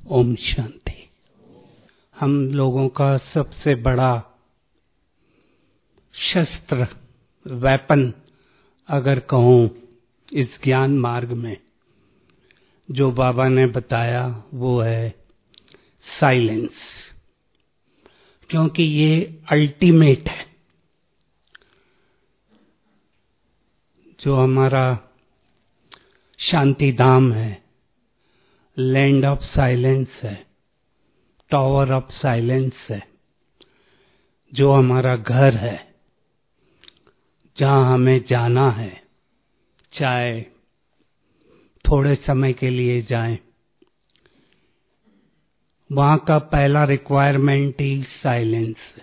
ओम शांति। हम लोगों का सबसे बड़ा शस्त्र, वेपन अगर कहूं इस ज्ञान मार्ग में, जो बाबा ने बताया वो है साइलेंस, क्योंकि ये अल्टीमेट है। जो हमारा शांति धाम है, लैंड ऑफ साइलेंस है, टावर ऑफ साइलेंस है, जो हमारा घर है, जहां हमें जाना है, चाहे थोड़े समय के लिए जाएं, वहां का पहला रिक्वायरमेंट ही साइलेंस है।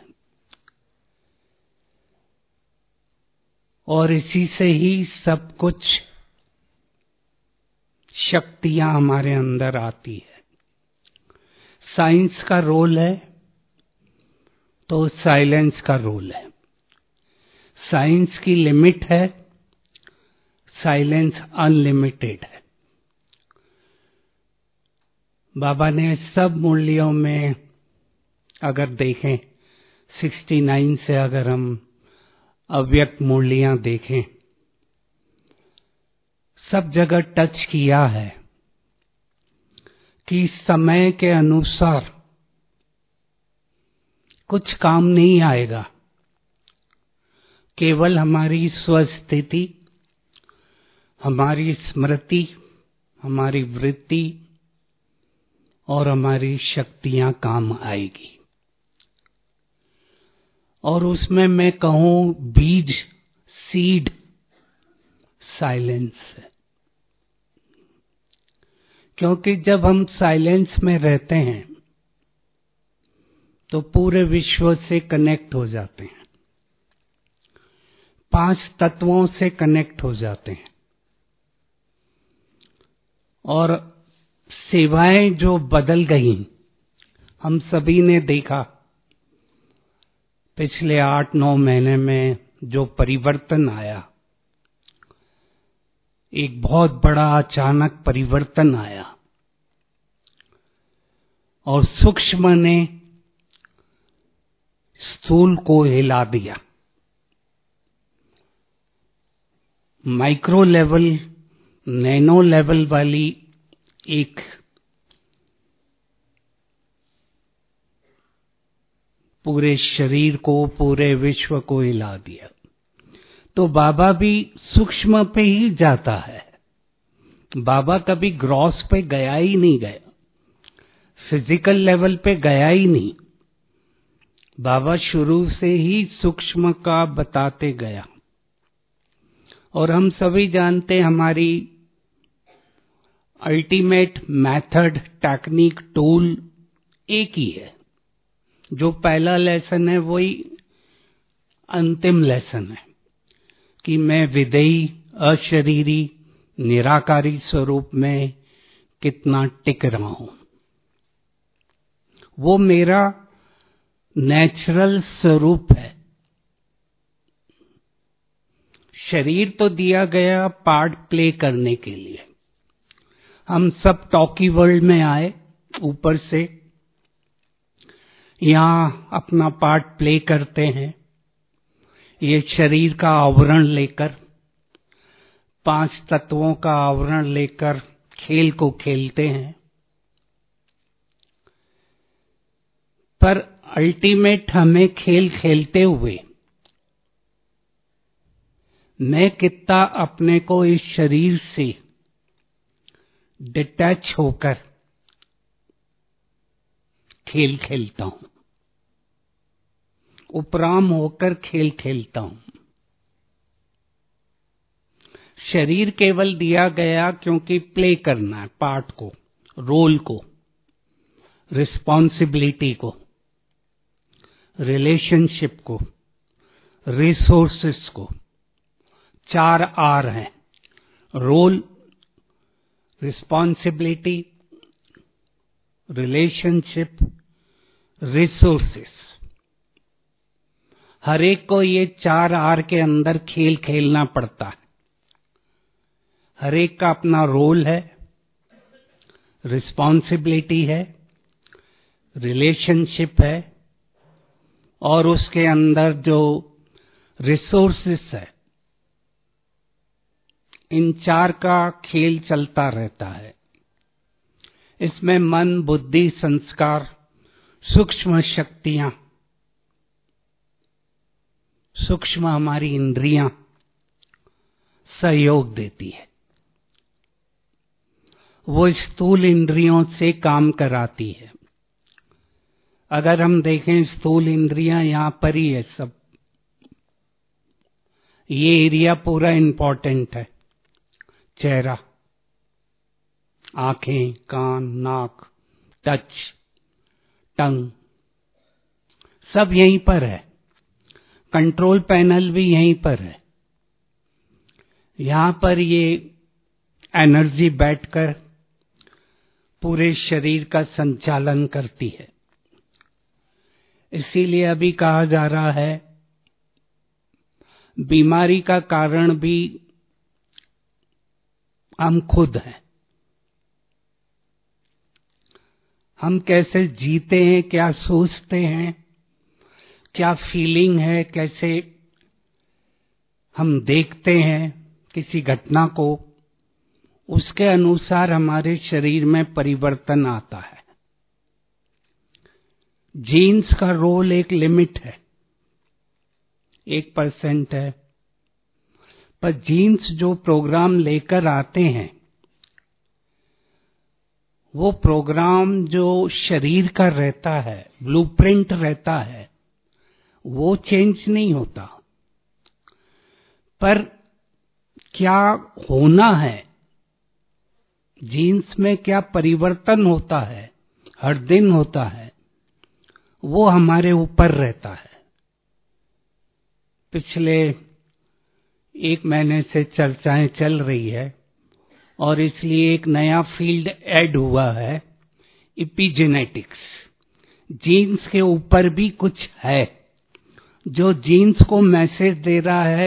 और इसी से ही सब कुछ शक्तियां हमारे अंदर आती है। साइंस का रोल है तो साइलेंस का रोल है। साइंस की लिमिट है, साइलेंस अनलिमिटेड है। बाबा ने सब मुरलियों में अगर देखें, 69 से अगर हम अव्यक्त मुरलियां देखें, सब जगह टच किया है कि समय के अनुसार कुछ काम नहीं आएगा, केवल हमारी स्वस्थिति, हमारी स्मृति, हमारी वृत्ति और हमारी शक्तियां काम आएगी। और उसमें मैं कहूं बीज, सीड साइलेंस है। क्योंकि जब हम साइलेंस में रहते हैं तो पूरे विश्व से कनेक्ट हो जाते हैं, 5 तत्वों से कनेक्ट हो जाते हैं। और सेवाएं जो बदल गई, हम सभी ने देखा पिछले 8-9 महीने में जो परिवर्तन आया, एक बहुत बड़ा अचानक परिवर्तन आया और सूक्ष्म ने स्थूल को हिला दिया। माइक्रो लेवल, नैनो लेवल वाली एक पूरे शरीर को, पूरे विश्व को हिला दिया। तो बाबा भी सूक्ष्म पे ही जाता है। बाबा कभी ग्रॉस पे गया ही नहीं गया, फिजिकल लेवल पे गया ही नहीं। बाबा शुरू से ही सूक्ष्म का बताते गया। और हम सभी जानते हैं हमारी अल्टीमेट मेथड, टेक्निक, टूल एक ही है। जो पहला लेसन है वही अंतिम लेसन है कि मैं विदेही, अशरीरी, निराकारी स्वरूप में कितना टिक रहा हूं। वो मेरा नेचुरल स्वरूप है। शरीर तो दिया गया पार्ट प्ले करने के लिए। हम सब टॉकी वर्ल्ड में आए ऊपर से, यहां अपना पार्ट प्ले करते हैं। ये शरीर का आवरण लेकर, 5 तत्वों का आवरण लेकर खेल को खेलते हैं। पर अल्टीमेट हमें खेल खेलते हुए मैं कितना अपने को इस शरीर से डिटैच होकर खेल खेलता हूं, उपराम होकर खेल खेलता हूं। शरीर केवल दिया गया क्योंकि प्ले करना है, पार्ट को, रोल को, रिस्पॉन्सिबिलिटी को, रिलेशनशिप को, रिसोर्सेस को। 4 आर हैं, रोल, रिस्पॉन्सिबिलिटी, रिलेशनशिप, रिसोर्सेस। हर एक को ये 4 आर के अंदर खेल खेलना पड़ता है। हर एक का अपना रोल है, रिस्पॉन्सिबिलिटी है, रिलेशनशिप है, और उसके अंदर जो रिसोर्सेस है, इन चार का खेल चलता रहता है। इसमें मन, बुद्धि, संस्कार, सूक्ष्म शक्तियां, सूक्ष्म हमारी इंद्रियां सहयोग देती है। वो स्थूल इंद्रियों से काम कराती है। अगर हम देखें, स्थूल इंद्रियां यहां पर ही है सब। ये एरिया पूरा इंपॉर्टेंट है। चेहरा, आंखें, कान, नाक, टच, टंग, सब यहीं पर है। कंट्रोल पैनल भी यहीं पर है। यहां पर ये एनर्जी बैठकर पूरे शरीर का संचालन करती है। इसीलिए अभी कहा जा रहा है, बीमारी का कारण भी हम खुद हैं। हम कैसे जीते हैं, क्या सोचते हैं, क्या फीलिंग है, कैसे हम देखते हैं किसी घटना को, उसके अनुसार हमारे शरीर में परिवर्तन आता है। जीन्स का रोल एक लिमिट है, 1% है, पर जीन्स जो प्रोग्राम लेकर आते हैं, वो प्रोग्राम जो शरीर का रहता है, ब्लूप्रिंट रहता है, वो चेंज नहीं होता। पर क्या होना है, जीन्स में क्या परिवर्तन होता है, हर दिन होता है, वो हमारे ऊपर रहता है। पिछले 1 महीने से चर्चाएं चल रही है, और इसलिए एक नया फील्ड ऐड हुआ है, इपिजेनेटिक्स। जीन्स के ऊपर भी कुछ है जो जीन्स को मैसेज दे रहा है,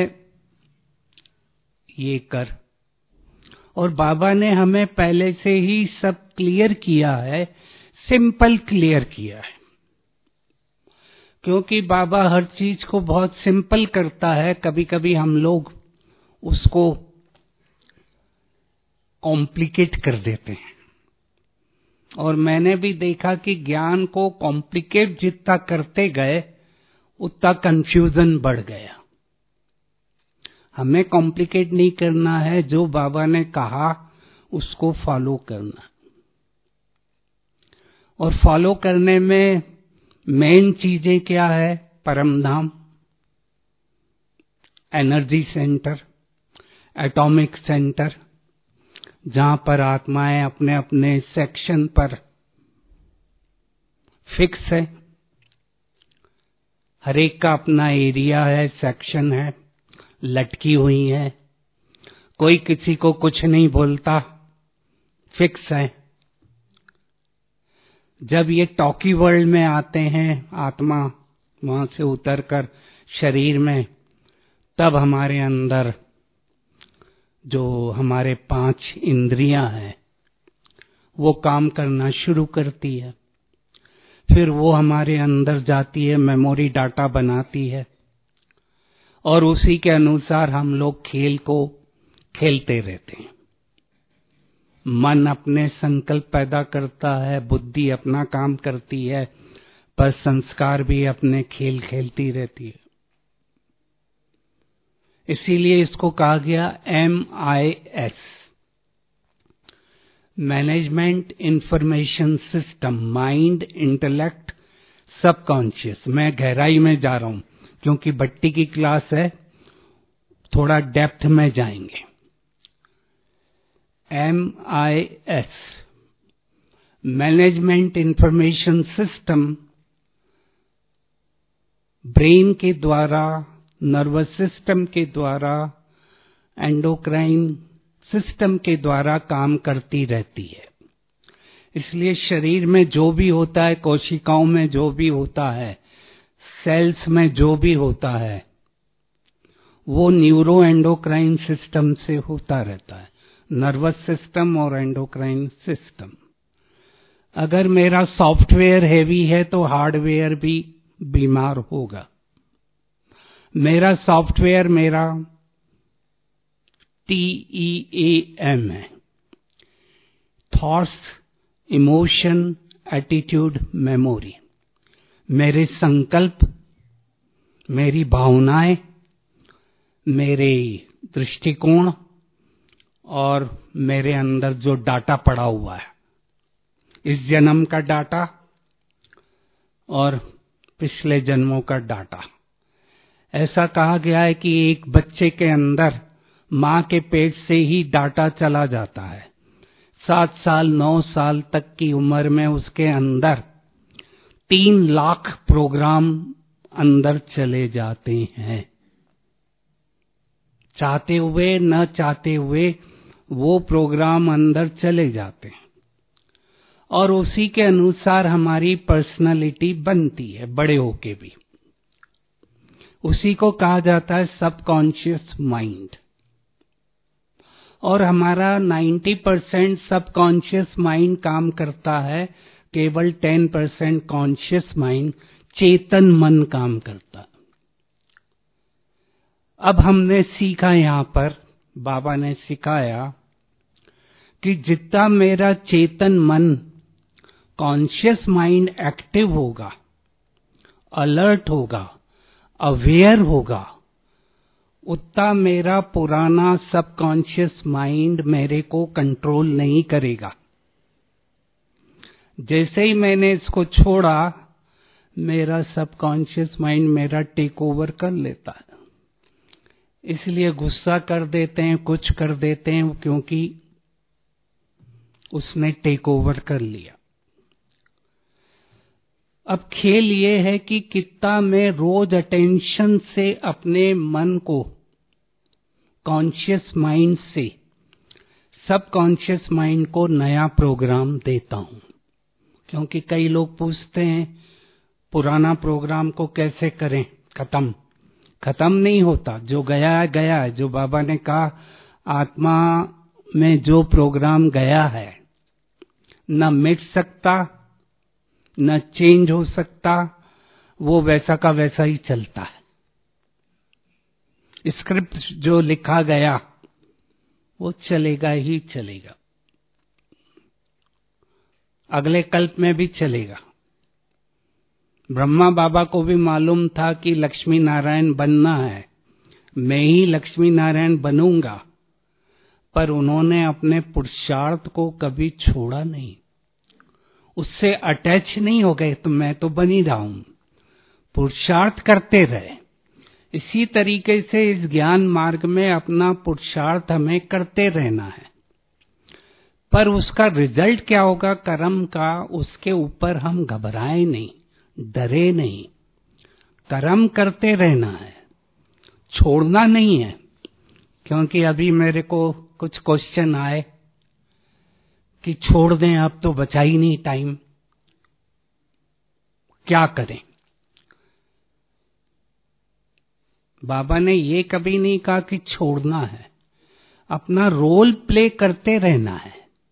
ये कर। और बाबा ने हमें पहले से ही सब क्लियर किया है, सिंपल क्लियर किया है। क्योंकि बाबा हर चीज को बहुत सिंपल करता है, कभी कभी हम लोग उसको कॉम्प्लिकेट कर देते हैं। और मैंने भी देखा कि ज्ञान को कॉम्प्लिकेट जितना करते गए, उतना कंफ्यूजन बढ़ गया। हमें कॉम्प्लिकेट नहीं करना है, जो बाबा ने कहा उसको फॉलो करना। और फॉलो करने में मेन चीजें क्या है? परम धाम, एनर्जी सेंटर, एटॉमिक सेंटर, जहां पर आत्माएं अपने अपने सेक्शन पर फिक्स है। हर एक का अपना एरिया है, सेक्शन है, लटकी हुई है, कोई किसी को कुछ नहीं बोलता, फिक्स है। जब ये टॉकी वर्ल्ड में आते हैं, आत्मा वहां से उतरकर शरीर में, तब हमारे अंदर जो हमारे 5 इंद्रियां हैं, वो काम करना शुरू करती है। फिर वो हमारे अंदर जाती है, मेमोरी डाटा बनाती है, और उसी के अनुसार हम लोग खेल को खेलते रहते हैं। मन अपने संकल्प पैदा करता है, बुद्धि अपना काम करती है, पर संस्कार भी अपने खेल खेलती रहती है। इसीलिए इसको कहा गया MIS, management information system, mind, intellect, subconscious. मैं गहराई में जा रहा हूं क्योंकि भट्टी की क्लास है, थोड़ा डेप्थ में जाएंगे। MIS, management information system, brain के द्वारा, नर्वस सिस्टम के द्वारा, एंडोक्राइन सिस्टम के द्वारा काम करती रहती है। इसलिए शरीर में जो भी होता है, कोशिकाओं में जो भी होता है, सेल्स में जो भी होता है, वो न्यूरो एंडोक्राइन सिस्टम से होता रहता है, नर्वस सिस्टम और एंडोक्राइन सिस्टम। अगर मेरा सॉफ्टवेयर हैवी है तो हार्डवेयर भी बीमार होगा। मेरा सॉफ्टवेयर मेरा TEAM है, थॉट्स, इमोशन, एटीट्यूड, मेमोरी। मेरे संकल्प, मेरी भावनाएं, मेरे दृष्टिकोण और मेरे अंदर जो डाटा पड़ा हुआ है, इस जन्म का डाटा और पिछले जन्मों का डाटा। ऐसा कहा गया है कि एक बच्चे के अंदर मां के पेट से ही डाटा चला जाता है। 7 साल 9 साल तक की उम्र में उसके अंदर 3 लाख प्रोग्राम अंदर चले जाते हैं। चाहते हुए न चाहते हुए वो प्रोग्राम अंदर चले जाते हैं और उसी के अनुसार हमारी पर्सनालिटी बनती है बड़े होके भी। उसी को कहा जाता है सबकॉन्शियस माइंड। और हमारा 90% सबकॉन्शियस माइंड काम करता है, केवल 10% कॉन्शियस माइंड, चेतन मन काम करता है। अब हमने सीखा, यहां पर बाबा ने सिखाया कि जितना मेरा चेतन मन, कॉन्शियस माइंड एक्टिव होगा, अलर्ट होगा, अवेयर होगा, उतना मेरा पुराना सबकॉन्शियस माइंड मेरे को कंट्रोल नहीं करेगा। जैसे ही मैंने इसको छोड़ा, मेरा सबकॉन्शियस माइंड मेरा टेक ओवर कर लेता है। इसलिए गुस्सा कर देते हैं, कुछ कर देते हैं, क्योंकि उसने टेक ओवर कर लिया। अब खेल ये है कि कितना मैं रोज अटेंशन से अपने मन को कॉन्शियस माइंड से सबकॉन्शियस माइंड को नया प्रोग्राम देता हूं। क्योंकि कई लोग पूछते हैं पुराना प्रोग्राम को कैसे करें खत्म नहीं होता। जो गया है गया है। जो बाबा ने कहा आत्मा में जो प्रोग्राम गया है न मिट सकता, न चेंज हो सकता, वो वैसा का वैसा ही चलता है। स्क्रिप्ट जो लिखा गया वो चलेगा ही चलेगा, अगले कल्प में भी चलेगा। ब्रह्मा बाबा को भी मालूम था कि लक्ष्मी नारायण बनना है, मैं ही लक्ष्मी नारायण बनूंगा, पर उन्होंने अपने पुरुषार्थ को कभी छोड़ा नहीं, उससे अटैच नहीं हो गए। तो मैं तो बन ही रहा हूं, पुरुषार्थ करते रहे। इसी तरीके से इस ज्ञान मार्ग में अपना पुरुषार्थ हमें करते रहना है, पर उसका रिजल्ट क्या होगा कर्म का, उसके ऊपर हम घबराए नहीं, डरे नहीं। कर्म करते रहना है, छोड़ना नहीं है। क्योंकि अभी मेरे को कुछ क्वेश्चन आए कि छोड़ दें, अब तो बचा ही नहीं टाइम, क्या करें। बाबा ने ये कभी नहीं कहा कि छोड़ना है, अपना रोल प्ले करते रहना है।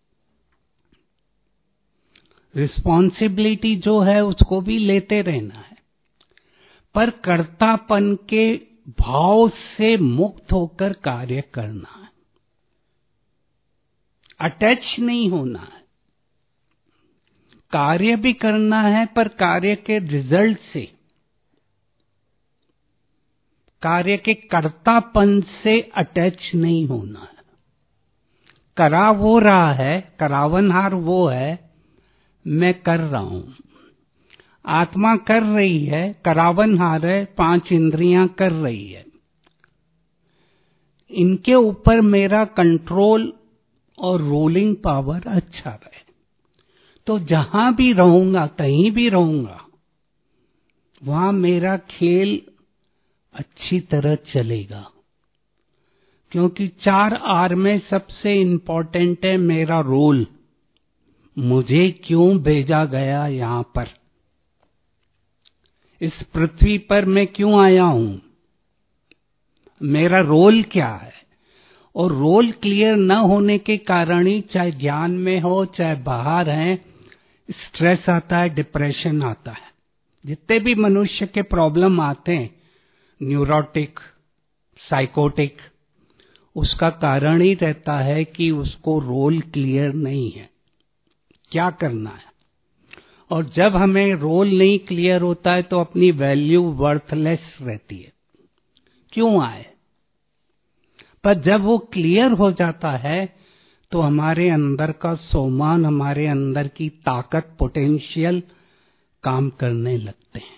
रिस्पॉन्सिबिलिटी जो है उसको भी लेते रहना है, पर कर्तापन के भाव से मुक्त होकर कार्य करना है, अटैच नहीं होना है। कार्य भी करना है, पर कार्य के रिजल्ट से, कार्य के कर्तापन से अटैच नहीं होना है। करा वो रहा है, करावनहार वो है, मैं कर रहा हूं। आत्मा कर रही है, करावनहार है, 5 इंद्रियां कर रही है। इनके ऊपर मेरा कंट्रोल और रूलिंग पावर अच्छा रहे, तो जहां भी रहूंगा, कहीं भी रहूंगा, वहां मेरा खेल अच्छी तरह चलेगा। क्योंकि 4 आर में सबसे इंपॉर्टेंट है मेरा रोल। मुझे क्यों भेजा गया यहां पर, इस पृथ्वी पर मैं क्यों आया हूं, मेरा रोल क्या है। और रोल क्लियर न होने के कारण ही, चाहे ज्ञान में हो चाहे बाहर है, स्ट्रेस आता है, डिप्रेशन आता है। जितने भी मनुष्य के प्रॉब्लम आते हैं, न्यूरोटिक, साइकोटिक, उसका कारण ही रहता है कि उसको रोल क्लियर नहीं है, क्या करना है। और जब हमें रोल नहीं क्लियर होता है तो अपनी वैल्यू वर्थलेस रहती है, क्यों आए। पर जब वो क्लियर हो जाता है तो हमारे अंदर का सोमान, हमारे अंदर की ताकत, पोटेंशियल काम करने लगते हैं।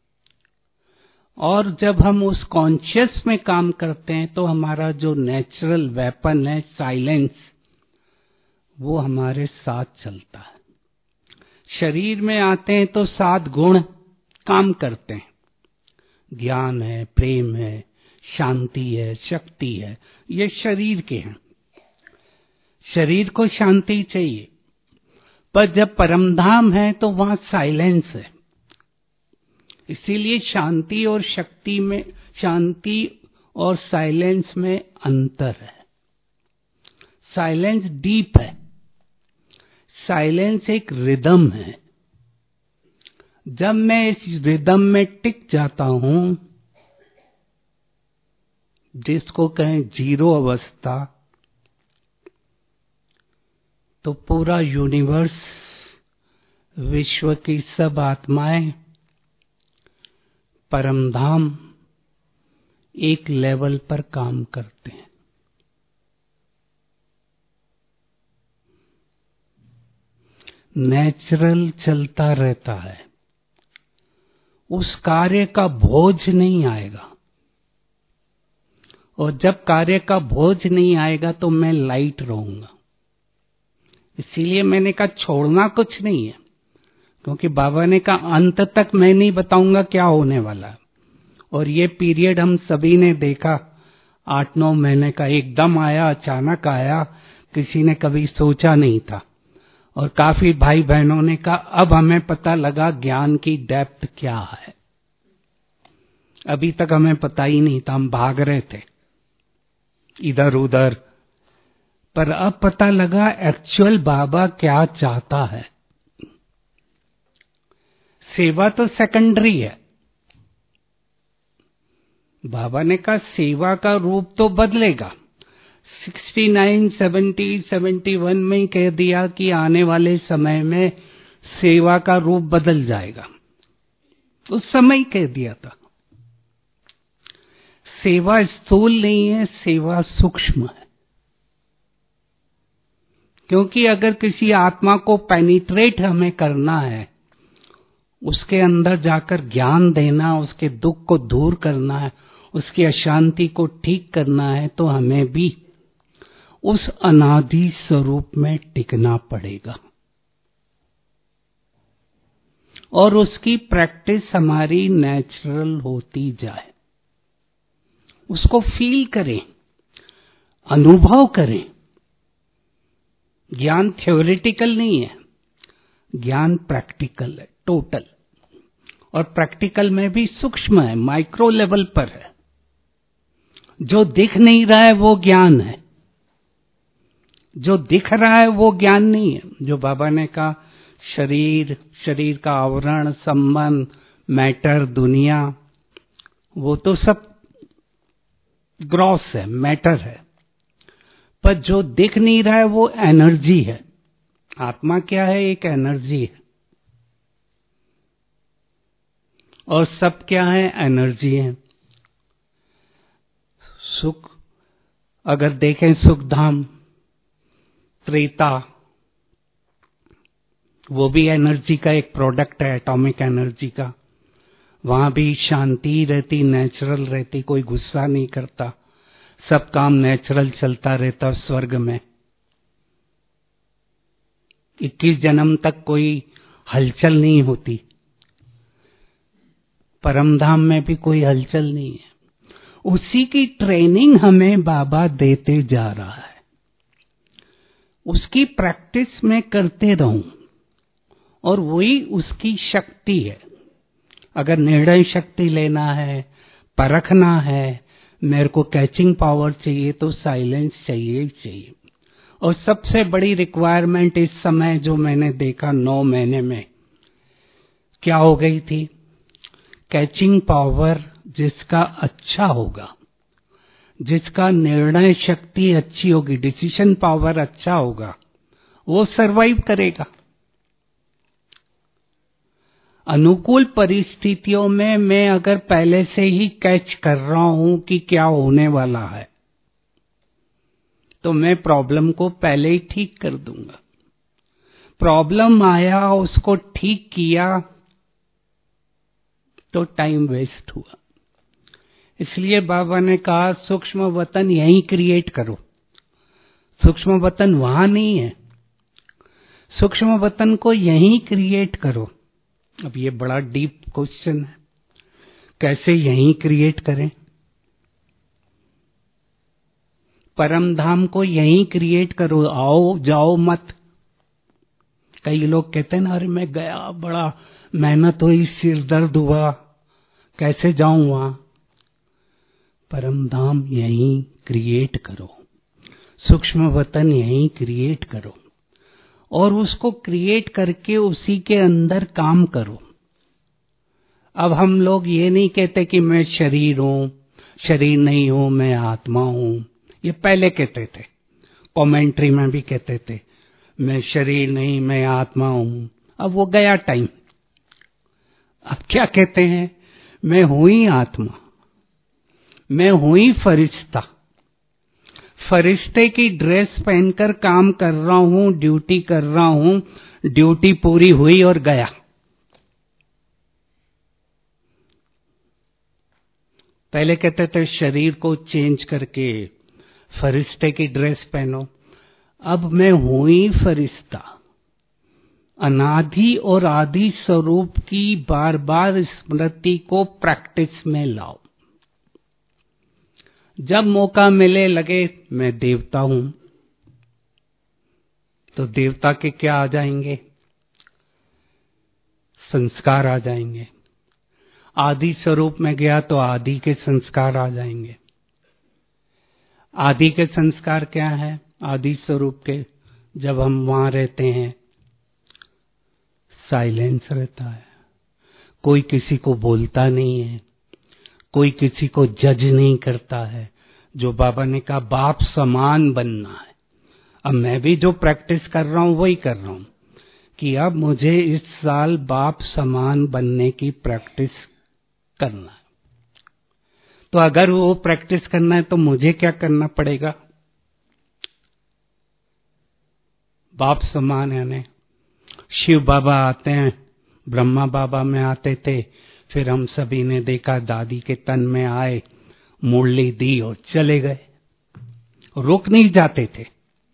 और जब हम उस कॉन्शियस में काम करते हैं तो हमारा जो नेचुरल वेपन है साइलेंस, वो हमारे साथ चलता है। शरीर में आते हैं तो 7 गुण काम करते हैं, ज्ञान है, प्रेम है, शांति है, शक्ति है, ये शरीर के हैं। शरीर को शांति चाहिए, पर जब परमधाम है तो वहां साइलेंस है। इसीलिए शांति और शक्ति में, शांति और साइलेंस में अंतर है। साइलेंस डीप है, साइलेंस एक रिदम है। जब मैं इस रिदम में टिक जाता हूं, जिसको कहें जीरो अवस्था, तो पूरा यूनिवर्स, विश्व की सब आत्माएं, परमधाम एक लेवल पर काम करते हैं। नेचुरल चलता रहता है, उस कार्य का बोझ नहीं आएगा। और जब कार्य का बोझ नहीं आएगा तो मैं लाइट रहूंगा। इसीलिए मैंने कहा छोड़ना कुछ नहीं है, क्योंकि बाबा ने कहा अंत तक मैं नहीं बताऊंगा क्या होने वाला है। और ये पीरियड हम सभी ने देखा, 8-9 महीने का एकदम आया, अचानक आया, किसी ने कभी सोचा नहीं था। और काफी भाई बहनों ने कहा अब हमें पता लगा ज्ञान की डेप्थ क्या है, अभी तक हमें पता ही नहीं था, हम भाग रहे थे इधर उधर। पर अब पता लगा एक्चुअल बाबा क्या चाहता है। सेवा तो सेकेंडरी है। बाबा ने कहा सेवा का रूप तो बदलेगा। 69, 70, 71 में ही कह दिया कि आने वाले समय में सेवा का रूप बदल जाएगा। उस समय ही कह दिया था। सेवा स्थूल नहीं है, सेवा सूक्ष्म है। क्योंकि अगर किसी आत्मा को पेनिट्रेट हमें करना है, उसके अंदर जाकर ज्ञान देना, उसके दुख को दूर करना है, उसकी अशांति को ठीक करना है, तो हमें भी उस अनादि स्वरूप में टिकना पड़ेगा। और उसकी प्रैक्टिस हमारी नेचुरल होती जाए, उसको फील करें, अनुभव करें। ज्ञान थ्योरेटिकल नहीं है, ज्ञान प्रैक्टिकल है, टोटल। और प्रैक्टिकल में भी सूक्ष्म है, माइक्रो लेवल पर है। जो दिख नहीं रहा है वो ज्ञान है, जो दिख रहा है वो ज्ञान नहीं है। जो बाबा ने कहा शरीर, शरीर का आवरण, संबंध, मैटर, दुनिया, वो तो सब ग्रॉस है, मैटर है। पर जो दिख नहीं रहा है वो एनर्जी है। आत्मा क्या है? एक एनर्जी है। और सब क्या है? एनर्जी है। सुख अगर देखें, सुख धाम, त्रेता, वो भी एनर्जी का एक प्रोडक्ट है, एटॉमिक एनर्जी का। वहां भी शांति रहती, नेचुरल रहती, कोई गुस्सा नहीं करता, सब काम नेचुरल चलता रहता स्वर्ग में। 21 जन्म तक कोई हलचल नहीं होती। परमधाम में भी कोई हलचल नहीं है। उसी की ट्रेनिंग हमें बाबा देते जा रहा है। उसकी प्रैक्टिस में करते रहूं, और वही उसकी शक्ति है। अगर निर्णय शक्ति लेना है, परखना है, मेरे को कैचिंग पावर चाहिए, तो साइलेंस चाहिए ही चाहिए। और सबसे बड़ी रिक्वायरमेंट इस समय जो मैंने देखा 9 महीने में क्या हो गई थी, कैचिंग पावर जिसका अच्छा होगा, जिसका निर्णय शक्ति अच्छी होगी, डिसीजन पावर अच्छा होगा, वो सरवाइव करेगा। अनुकूल परिस्थितियों में मैं अगर पहले से ही कैच कर रहा हूं कि क्या होने वाला है, तो मैं प्रॉब्लम को पहले ही ठीक कर दूंगा। प्रॉब्लम आया, उसको ठीक किया तो टाइम वेस्ट हुआ। इसलिए बाबा ने कहा सूक्ष्म वतन यहीं क्रिएट करो। सूक्ष्म वतन वहां नहीं है, सूक्ष्म वतन को यहीं क्रिएट करो। अब ये बड़ा डीप क्वेश्चन है, कैसे यहीं क्रिएट करें? परम धाम को यहीं क्रिएट करो, आओ जाओ मत। कई लोग कहते हैं ना, अरे मैं गया, बड़ा मेहनत हुई, सिर दर्द हुआ, कैसे जाऊं वहां? परम धाम यहीं क्रिएट करो, सूक्ष्म वतन यहीं क्रिएट करो और उसको क्रिएट करके उसी के अंदर काम करो। अब हम लोग ये नहीं कहते कि मैं शरीर हूं, शरीर नहीं हूं, मैं आत्मा हूं। ये पहले कहते थे, कमेंट्री में भी कहते थे मैं शरीर नहीं, मैं आत्मा हूं। अब वो गया टाइम। अब क्या कहते हैं, मैं हूं ही आत्मा, मैं हूं ही फरिश्ता। फरिश्ते की ड्रेस पहनकर काम कर रहा हूं, ड्यूटी कर रहा हूं, ड्यूटी पूरी हुई और गया। पहले कहते थे शरीर को चेंज करके फरिश्ते की ड्रेस पहनो। अब मैं हूं ही फरिश्ता। अनादि और आदि स्वरूप की बार बार स्मृति को प्रैक्टिस में लाओ। जब मौका मिले लगे मैं देवता हूं, तो देवता के क्या आ जाएंगे? संस्कार आ जाएंगे। आदि स्वरूप में गया तो आदि के संस्कार आ जाएंगे। आदि के संस्कार क्या है? आदि स्वरूप के, जब हम वहां रहते हैं साइलेंस रहता है, कोई किसी को बोलता नहीं है, कोई किसी को जज नहीं करता है। जो बाबा ने कहा बाप समान बनना है। अब मैं भी जो प्रैक्टिस कर रहा हूं वही कर रहा हूं कि अब मुझे इस साल बाप समान बनने की प्रैक्टिस करना है। तो अगर वो प्रैक्टिस करना है तो मुझे क्या करना पड़ेगा? बाप समान यानी शिव बाबा आते हैं, ब्रह्मा बाबा में आते थे, फिर हम सभी ने देखा दादी के तन में आए, मुरली दी और चले गए, रुक नहीं जाते थे,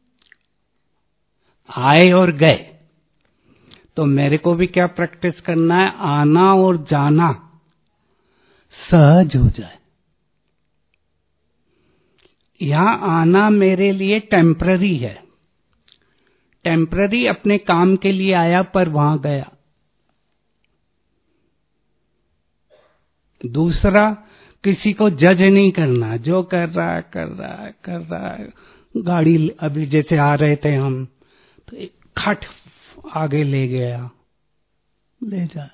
आए और गए। तो मेरे को भी क्या प्रैक्टिस करना है? आना और जाना सहज हो जाए। यहां आना मेरे लिए टेम्पररी है, टेम्पररी अपने काम के लिए आया पर वहां गया। दूसरा, किसी को जज नहीं करना, जो कर रहा है कर रहा है कर रहा है। गाड़ी अभी जैसे आ रहे थे हम, तो एक खट आगे ले गया, ले जाया।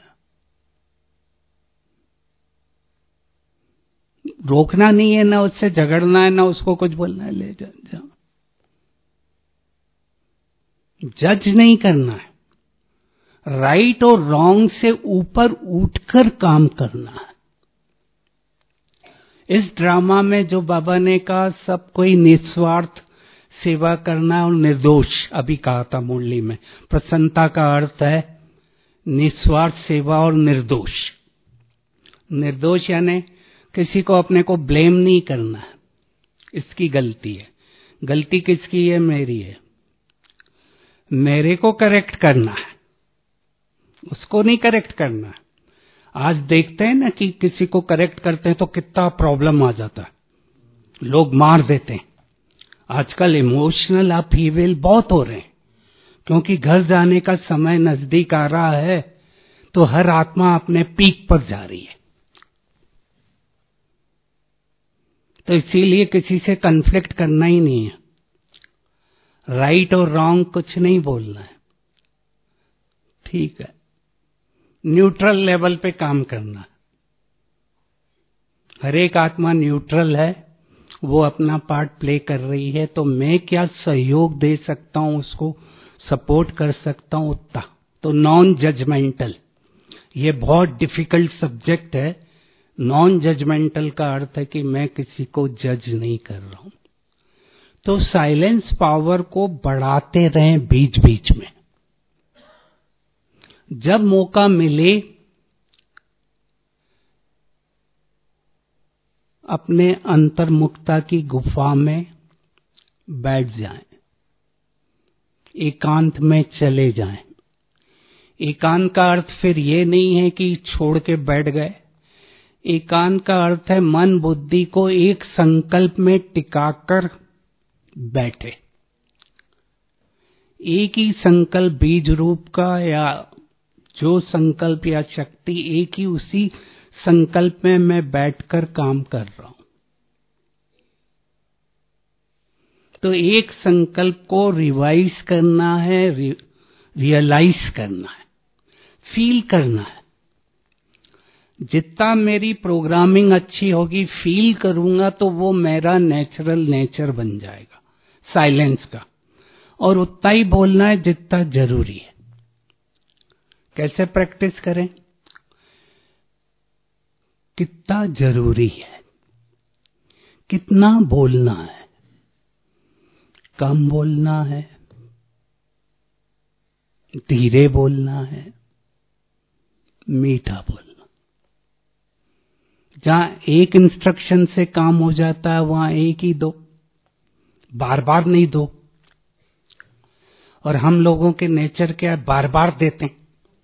रोकना नहीं है, ना उससे झगड़ना है, ना उसको कुछ बोलना है, ले जा, जा। जज नहीं करना है, राइट और रॉन्ग से ऊपर उठकर काम करना है। इस ड्रामा में जो बाबा ने कहा सब कोई निस्वार्थ सेवा करना और निर्दोष, अभी कहा था मुरली में, प्रसन्नता का अर्थ है निस्वार्थ सेवा और निर्दोष। निर्दोष यानी किसी को अपने को ब्लेम नहीं करना है, इसकी गलती है। गलती किसकी है? मेरी है। मेरे को करेक्ट करना है, उसको नहीं करेक्ट करना है। आज देखते हैं ना कि किसी को करेक्ट करते हैं तो कितना प्रॉब्लम आ जाता है, लोग मार देते हैं। आजकल इमोशनल अपहीवल बहुत हो रहे हैं, क्योंकि घर जाने का समय नजदीक आ रहा है, तो हर आत्मा अपने पीक पर जा रही है। तो इसीलिए किसी से कन्फ्लिक्ट करना ही नहीं है। राइट और रॉन्ग कुछ नहीं बोलना है, ठीक है, न्यूट्रल लेवल पे काम करना है। हर एक आत्मा न्यूट्रल है, वो अपना पार्ट प्ले कर रही है, तो मैं क्या सहयोग दे सकता हूं, उसको सपोर्ट कर सकता हूं उतना। तो नॉन जजमेंटल, ये बहुत डिफिकल्ट सब्जेक्ट है। नॉन जजमेंटल का अर्थ है कि मैं किसी को जज नहीं कर रहा हूं। तो साइलेंस पावर को बढ़ाते रहें बीच बीच में, जब मौका मिले अपने अंतर्मुखता की गुफा में बैठ जाएं, एकांत में चले जाएं। एकांत का अर्थ फिर ये नहीं है कि छोड़ के बैठ गए। एकांत का अर्थ है मन बुद्धि को एक संकल्प में टिकाकर बैठे, एक ही संकल्प बीज रूप का, या जो संकल्प या शक्ति, एक ही उसी संकल्प में मैं बैठकर काम कर रहा हूं। तो एक संकल्प को रिवाइज करना है, रियलाइज करना है, फील करना है। जितना मेरी प्रोग्रामिंग अच्छी होगी, फील करूंगा, तो वो मेरा नेचुरल नेचर बन जाएगा साइलेंस का। और उतना ही बोलना है जितना जरूरी है। कैसे प्रैक्टिस करें? कितना जरूरी है, कितना बोलना है, कम बोलना है, धीरे बोलना है, मीठा बोलना। जहां एक इंस्ट्रक्शन से काम हो जाता है वहां एक ही दो, बार बार नहीं दो। और हम लोगों के नेचर क्या है, बार बार देते हैं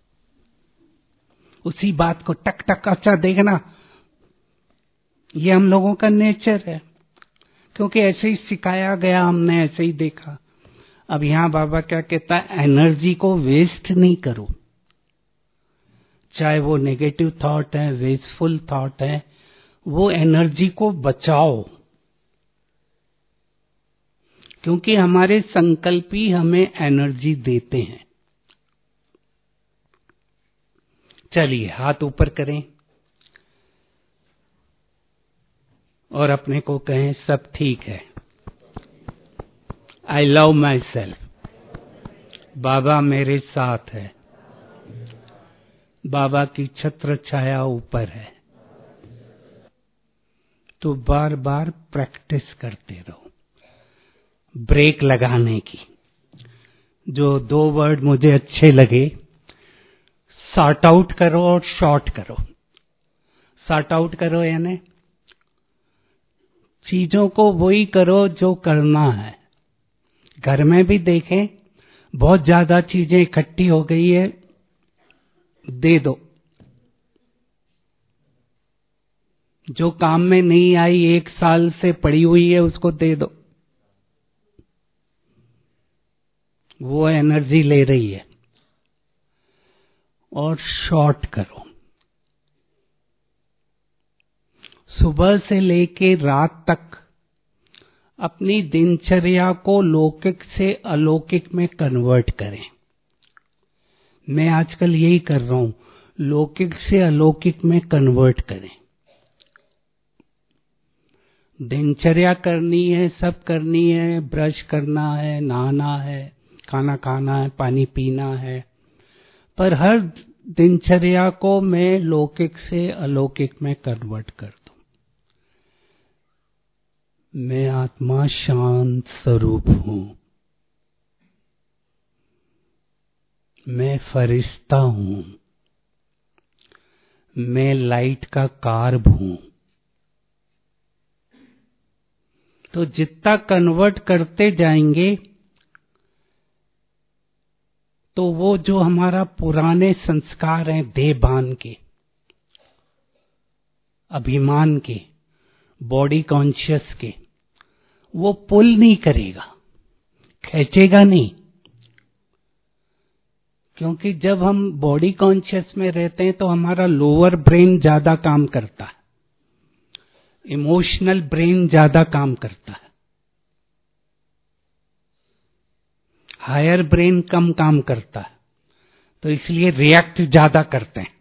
उसी बात को, टक टक, अच्छा देखना। ये हम लोगों का नेचर है, क्योंकि ऐसे ही सिखाया गया, हमने ऐसे ही देखा। अब यहां बाबा क्या कहता है, एनर्जी को वेस्ट नहीं करो। चाहे वो नेगेटिव थॉट है, वेस्टफुल थॉट है, वो एनर्जी को बचाओ, क्योंकि हमारे संकल्प ही हमें एनर्जी देते हैं। चलिए हाथ ऊपर करें और अपने को कहें सब ठीक है। आई लव माई सेल्फ, बाबा मेरे साथ है, बाबा की छत्र छाया ऊपर है। तो बार बार प्रैक्टिस करते रहो, ब्रेक लगाने की। जो दो वर्ड मुझे अच्छे लगे, सॉर्ट आउट करो और शॉर्ट करो। सॉर्ट आउट करो यानी चीजों को वही करो जो करना है। घर में भी देखें, बहुत ज्यादा चीजें इकट्ठी हो गई है, दे दो। जो काम में नहीं आई, 1 साल से पड़ी हुई है, उसको दे दो, वो एनर्जी ले रही है। और शॉर्ट करो, सुबह से लेके रात तक अपनी दिनचर्या को लौकिक से अलौकिक में कन्वर्ट करें। मैं आजकल यही कर रहा हूं, लौकिक से अलौकिक में कन्वर्ट करें। दिनचर्या करनी है, सब करनी है, ब्रश करना है, नहाना है, खाना खाना है, पानी पीना है, पर हर दिनचर्या को मैं लौकिक से अलौकिक में कन्वर्ट कर दूं। मैं आत्मा शांत स्वरूप हूं, मैं फरिश्ता हूं, मैं लाइट का कार्ब हूं। तो जितना कन्वर्ट करते जाएंगे, तो वो जो हमारा पुराने संस्कार हैं, देहभान के, अभिमान के, बॉडी कॉन्शियस के, वो पुल नहीं करेगा, खींचेगा नहीं। क्योंकि जब हम बॉडी कॉन्शियस में रहते हैं तो हमारा लोअर ब्रेन ज्यादा काम करता है, इमोशनल ब्रेन ज्यादा काम करता है। हायर ब्रेन कम काम करता है, तो इसलिए रिएक्ट ज्यादा करते हैं।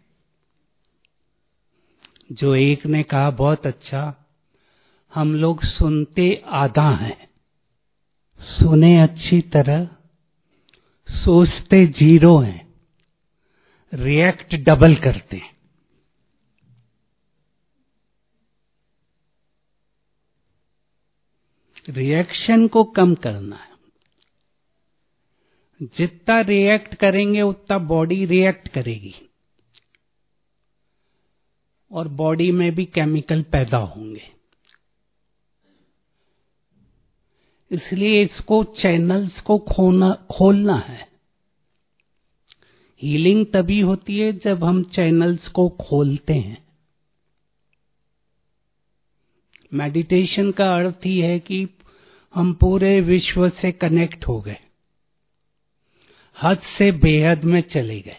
जो एक ने कहा बहुत अच्छा, हम लोग सुनते आधा हैं, सुने अच्छी तरह, सोचते जीरो हैं, रिएक्ट डबल करते हैं। रिएक्शन को कम करना है। जितना रिएक्ट करेंगे उतना बॉडी रिएक्ट करेगी और बॉडी में भी केमिकल पैदा होंगे। इसलिए इसको चैनल्स को खोलना है। हीलिंग तभी होती है जब हम चैनल्स को खोलते हैं। मेडिटेशन का अर्थ ही है कि हम पूरे विश्व से कनेक्ट हो गए, हद से बेहद में चले गए।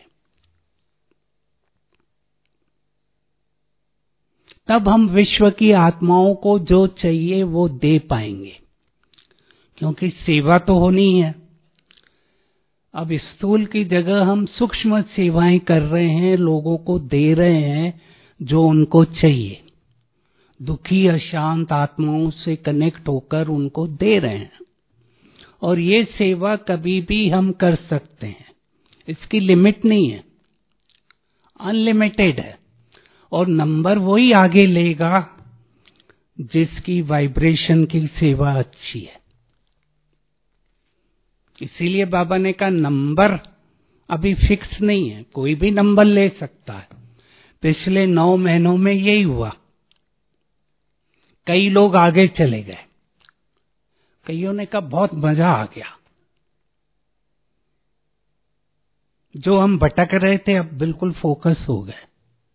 तब हम विश्व की आत्माओं को जो चाहिए वो दे पाएंगे, क्योंकि सेवा तो होनी है। अब स्थूल की जगह हम सूक्ष्म सेवाएं कर रहे हैं, लोगों को दे रहे हैं जो उनको चाहिए। दुखी अशांत आत्माओं से कनेक्ट होकर उनको दे रहे हैं, और ये सेवा कभी भी हम कर सकते हैं। इसकी लिमिट नहीं है, अनलिमिटेड है। और नंबर वही आगे लेगा जिसकी वाइब्रेशन की सेवा अच्छी है। इसीलिए बाबा ने कहा नंबर अभी फिक्स नहीं है, कोई भी नंबर ले सकता है। पिछले 9 महीनों में यही हुआ। कई लोग आगे चले गए, कईयों ने कहा बहुत मजा आ गया। जो हम भटक रहे थे अब बिल्कुल फोकस हो गए।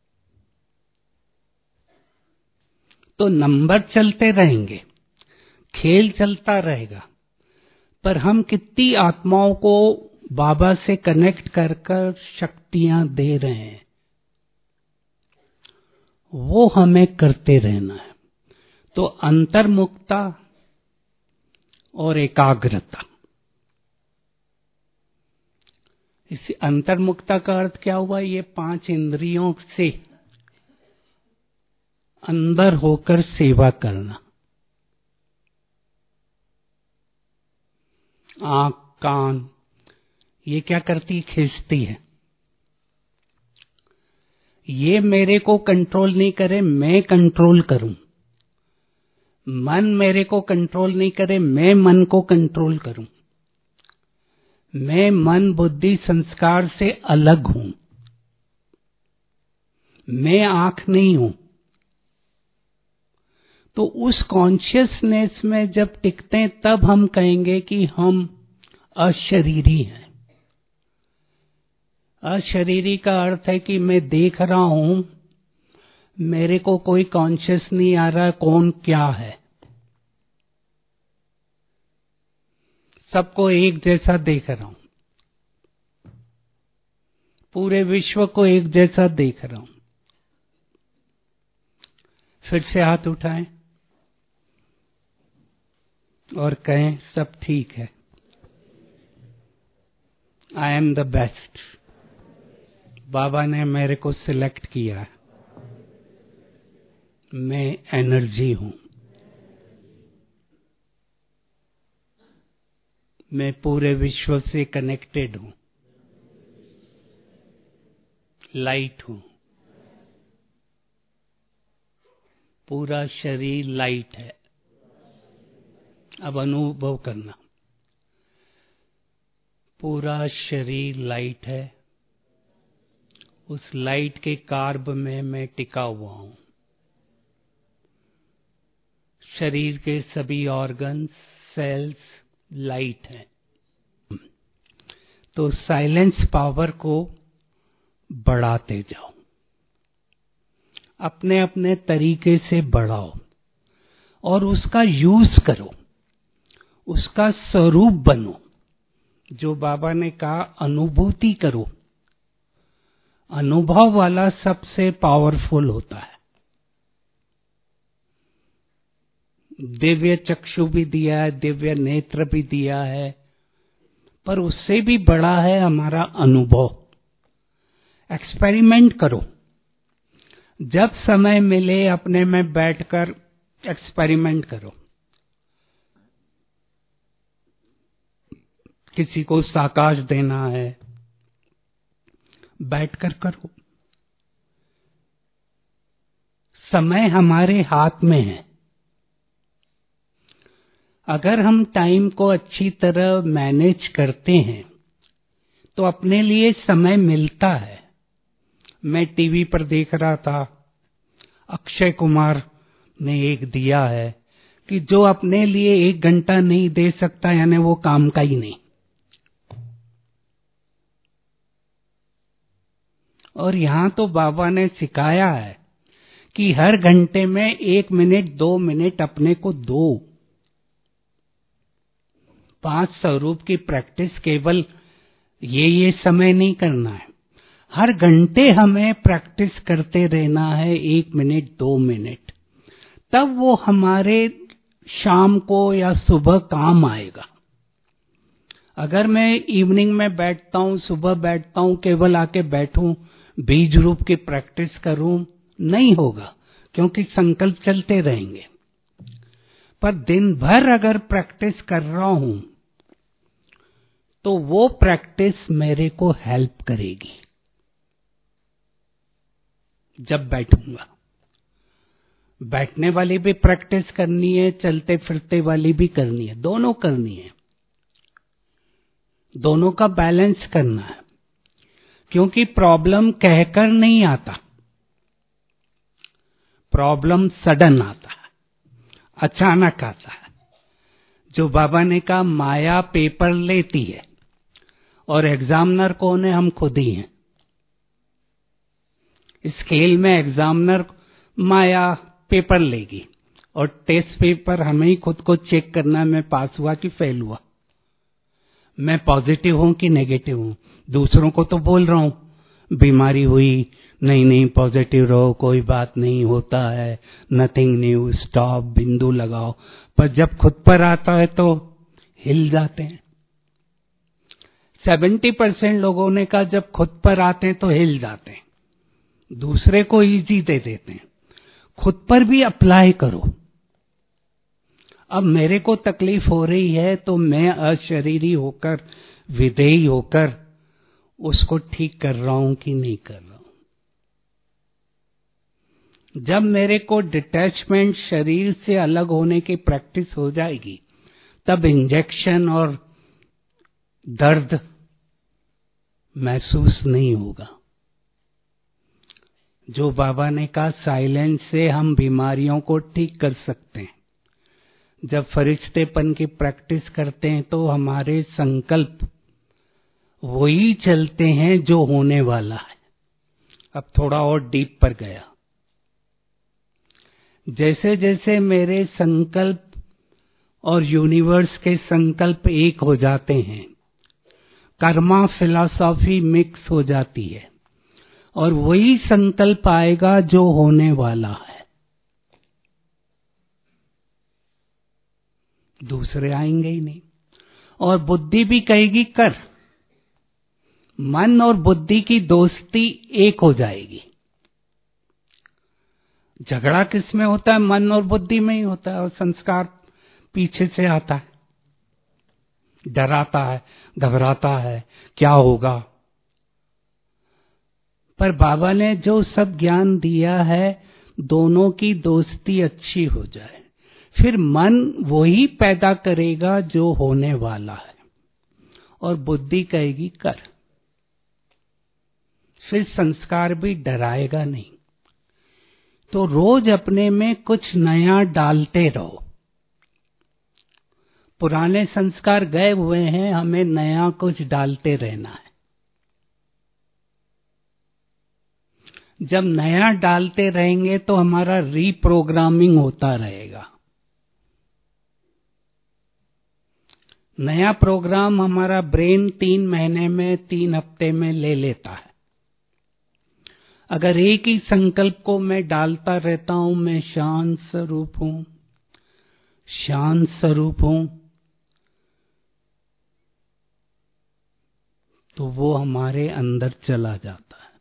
तो नंबर चलते रहेंगे, खेल चलता रहेगा, पर हम कितनी आत्माओं को बाबा से कनेक्ट कर कर शक्तियां दे रहे हैं, वो हमें करते रहना है। तो अंतर्मुखता और एकाग्रता। इस अंतर्मुखता का अर्थ क्या हुआ? ये 5 इंद्रियों से अंदर होकर सेवा करना। आंख, कान, ये क्या करती? खींचती है। ये मेरे को कंट्रोल नहीं करे, मैं कंट्रोल करूं। मन मेरे को कंट्रोल नहीं करे, मैं मन को कंट्रोल करूं। मैं मन बुद्धि संस्कार से अलग हूं, मैं आंख नहीं हूं। तो उस कॉन्शियसनेस में जब टिकते हैं तब हम कहेंगे कि हम अशरीरी हैं। अशरीरी का अर्थ है कि मैं देख रहा हूं, मेरे को कोई कॉन्शियस नहीं आ रहा कौन क्या है। सबको एक जैसा देख रहा हूं, पूरे विश्व को एक जैसा देख रहा हूं। फिर से हाथ उठाएं और कहें सब ठीक है। I am the best. बाबा ने मेरे को सिलेक्ट किया है, मैं एनर्जी हूं, मैं पूरे विश्व से कनेक्टेड हूं, लाइट हूं, पूरा शरीर लाइट है। अब अनुभव करना, पूरा शरीर लाइट है, उस लाइट के कार्ब में मैं टिका हुआ हूं। शरीर के सभी ऑर्गन्स, सेल्स लाइट हैं। तो साइलेंस पावर को बढ़ाते जाओ, अपने अपने तरीके से बढ़ाओ और उसका यूज करो, उसका स्वरूप बनो। जो बाबा ने कहा अनुभूति करो, अनुभव वाला सबसे पावरफुल होता है। दिव्य चक्षु भी दिया है, दिव्य नेत्र भी दिया है, पर उससे भी बड़ा है हमारा अनुभव। एक्सपेरिमेंट करो, जब समय मिले अपने में बैठकर एक्सपेरिमेंट करो। किसी को साकाश देना है, बैठकर करो। समय हमारे हाथ में है। अगर हम टाइम को अच्छी तरह मैनेज करते हैं तो अपने लिए समय मिलता है। मैं टीवी पर देख रहा था, अक्षय कुमार ने एक दिया है कि जो अपने लिए 1 घंटा नहीं दे सकता यानी वो काम का ही नहीं। और यहां तो बाबा ने सिखाया है कि हर घंटे में 1 मिनट 2 मिनट अपने को दो। 5 स्वरूप की प्रैक्टिस केवल ये समय नहीं करना है, हर घंटे हमें प्रैक्टिस करते रहना है 1 मिनट 2 मिनट, तब वो हमारे शाम को या सुबह काम आएगा। अगर मैं इवनिंग में बैठता हूं, सुबह बैठता हूं, केवल आके बैठूं, बीज रूप की प्रैक्टिस करूं, नहीं होगा, क्योंकि संकल्प चलते रहेंगे। पर दिन भर अगर प्रैक्टिस कर रहा हूं तो वो प्रैक्टिस मेरे को हेल्प करेगी। जब बैठूंगा, बैठने वाली भी प्रैक्टिस करनी है, चलते फिरते वाली भी करनी है, दोनों करनी है, दोनों का बैलेंस करना है। क्योंकि प्रॉब्लम कहकर नहीं आता, प्रॉब्लम सडन आता है, अचानक आता है। जो बाबा ने कहा माया पेपर लेती है और एग्जामिनर कौन है? हम खुद ही हैं। स्केल में एग्जामिनर माया पेपर लेगी और टेस्ट पेपर हमें ही खुद को चेक करना है, मैं पास हुआ कि फेल हुआ, मैं पॉजिटिव हूं कि नेगेटिव हूं। दूसरों को तो बोल रहा हूं बीमारी हुई, नहीं नहीं पॉजिटिव रहो, कोई बात नहीं, होता है, नथिंग न्यू, स्टॉप, बिंदु लगाओ। पर जब खुद पर आता है तो हिल जाते हैं। 70% लोगों ने कहा जब खुद पर आते हैं तो हिल जाते हैं, दूसरे को इजी दे देते हैं, खुद पर भी अप्लाई करो। अब मेरे को तकलीफ हो रही है तो मैं अशरीरी होकर, विधेयी होकर उसको ठीक कर रहा हूं कि नहीं कर रहा हूं। जब मेरे को डिटैचमेंट, शरीर से अलग होने की प्रैक्टिस हो जाएगी, तब इंजेक्शन और दर्द महसूस नहीं होगा। जो बाबा ने कहा साइलेंस से हम बीमारियों को ठीक कर सकते हैं। जब फरिश्तेपन की प्रैक्टिस करते हैं तो हमारे संकल्प वही चलते हैं जो होने वाला है। अब थोड़ा और डीप पर गया, जैसे जैसे मेरे संकल्प और यूनिवर्स के संकल्प एक हो जाते हैं, कर्मा फिलॉसफी मिक्स हो जाती है और वही संकल्प आएगा जो होने वाला है, दूसरे आएंगे ही नहीं। और बुद्धि भी कहेगी कर, मन और बुद्धि की दोस्ती एक हो जाएगी। झगड़ा किस में होता है? मन और बुद्धि में ही होता है, और संस्कार पीछे से आता है, डराता है, घबराता है, क्या होगा। पर बाबा ने जो सब ज्ञान दिया है, दोनों की दोस्ती अच्छी हो जाए, फिर मन वही पैदा करेगा जो होने वाला है, और बुद्धि कहेगी कर। फिर संस्कार भी डराएगा नहीं। तो रोज अपने में कुछ नया डालते रहो। पुराने संस्कार गए हुए हैं, हमें नया कुछ डालते रहना है। जब नया डालते रहेंगे तो हमारा रीप्रोग्रामिंग होता रहेगा। नया प्रोग्राम हमारा ब्रेन 3 महीने में, 3 हफ्ते में ले लेता है। अगर एक ही संकल्प को मैं डालता रहता हूं, मैं शांत स्वरूप हूं, शांत स्वरूप हूं, तो वो हमारे अंदर चला जाता है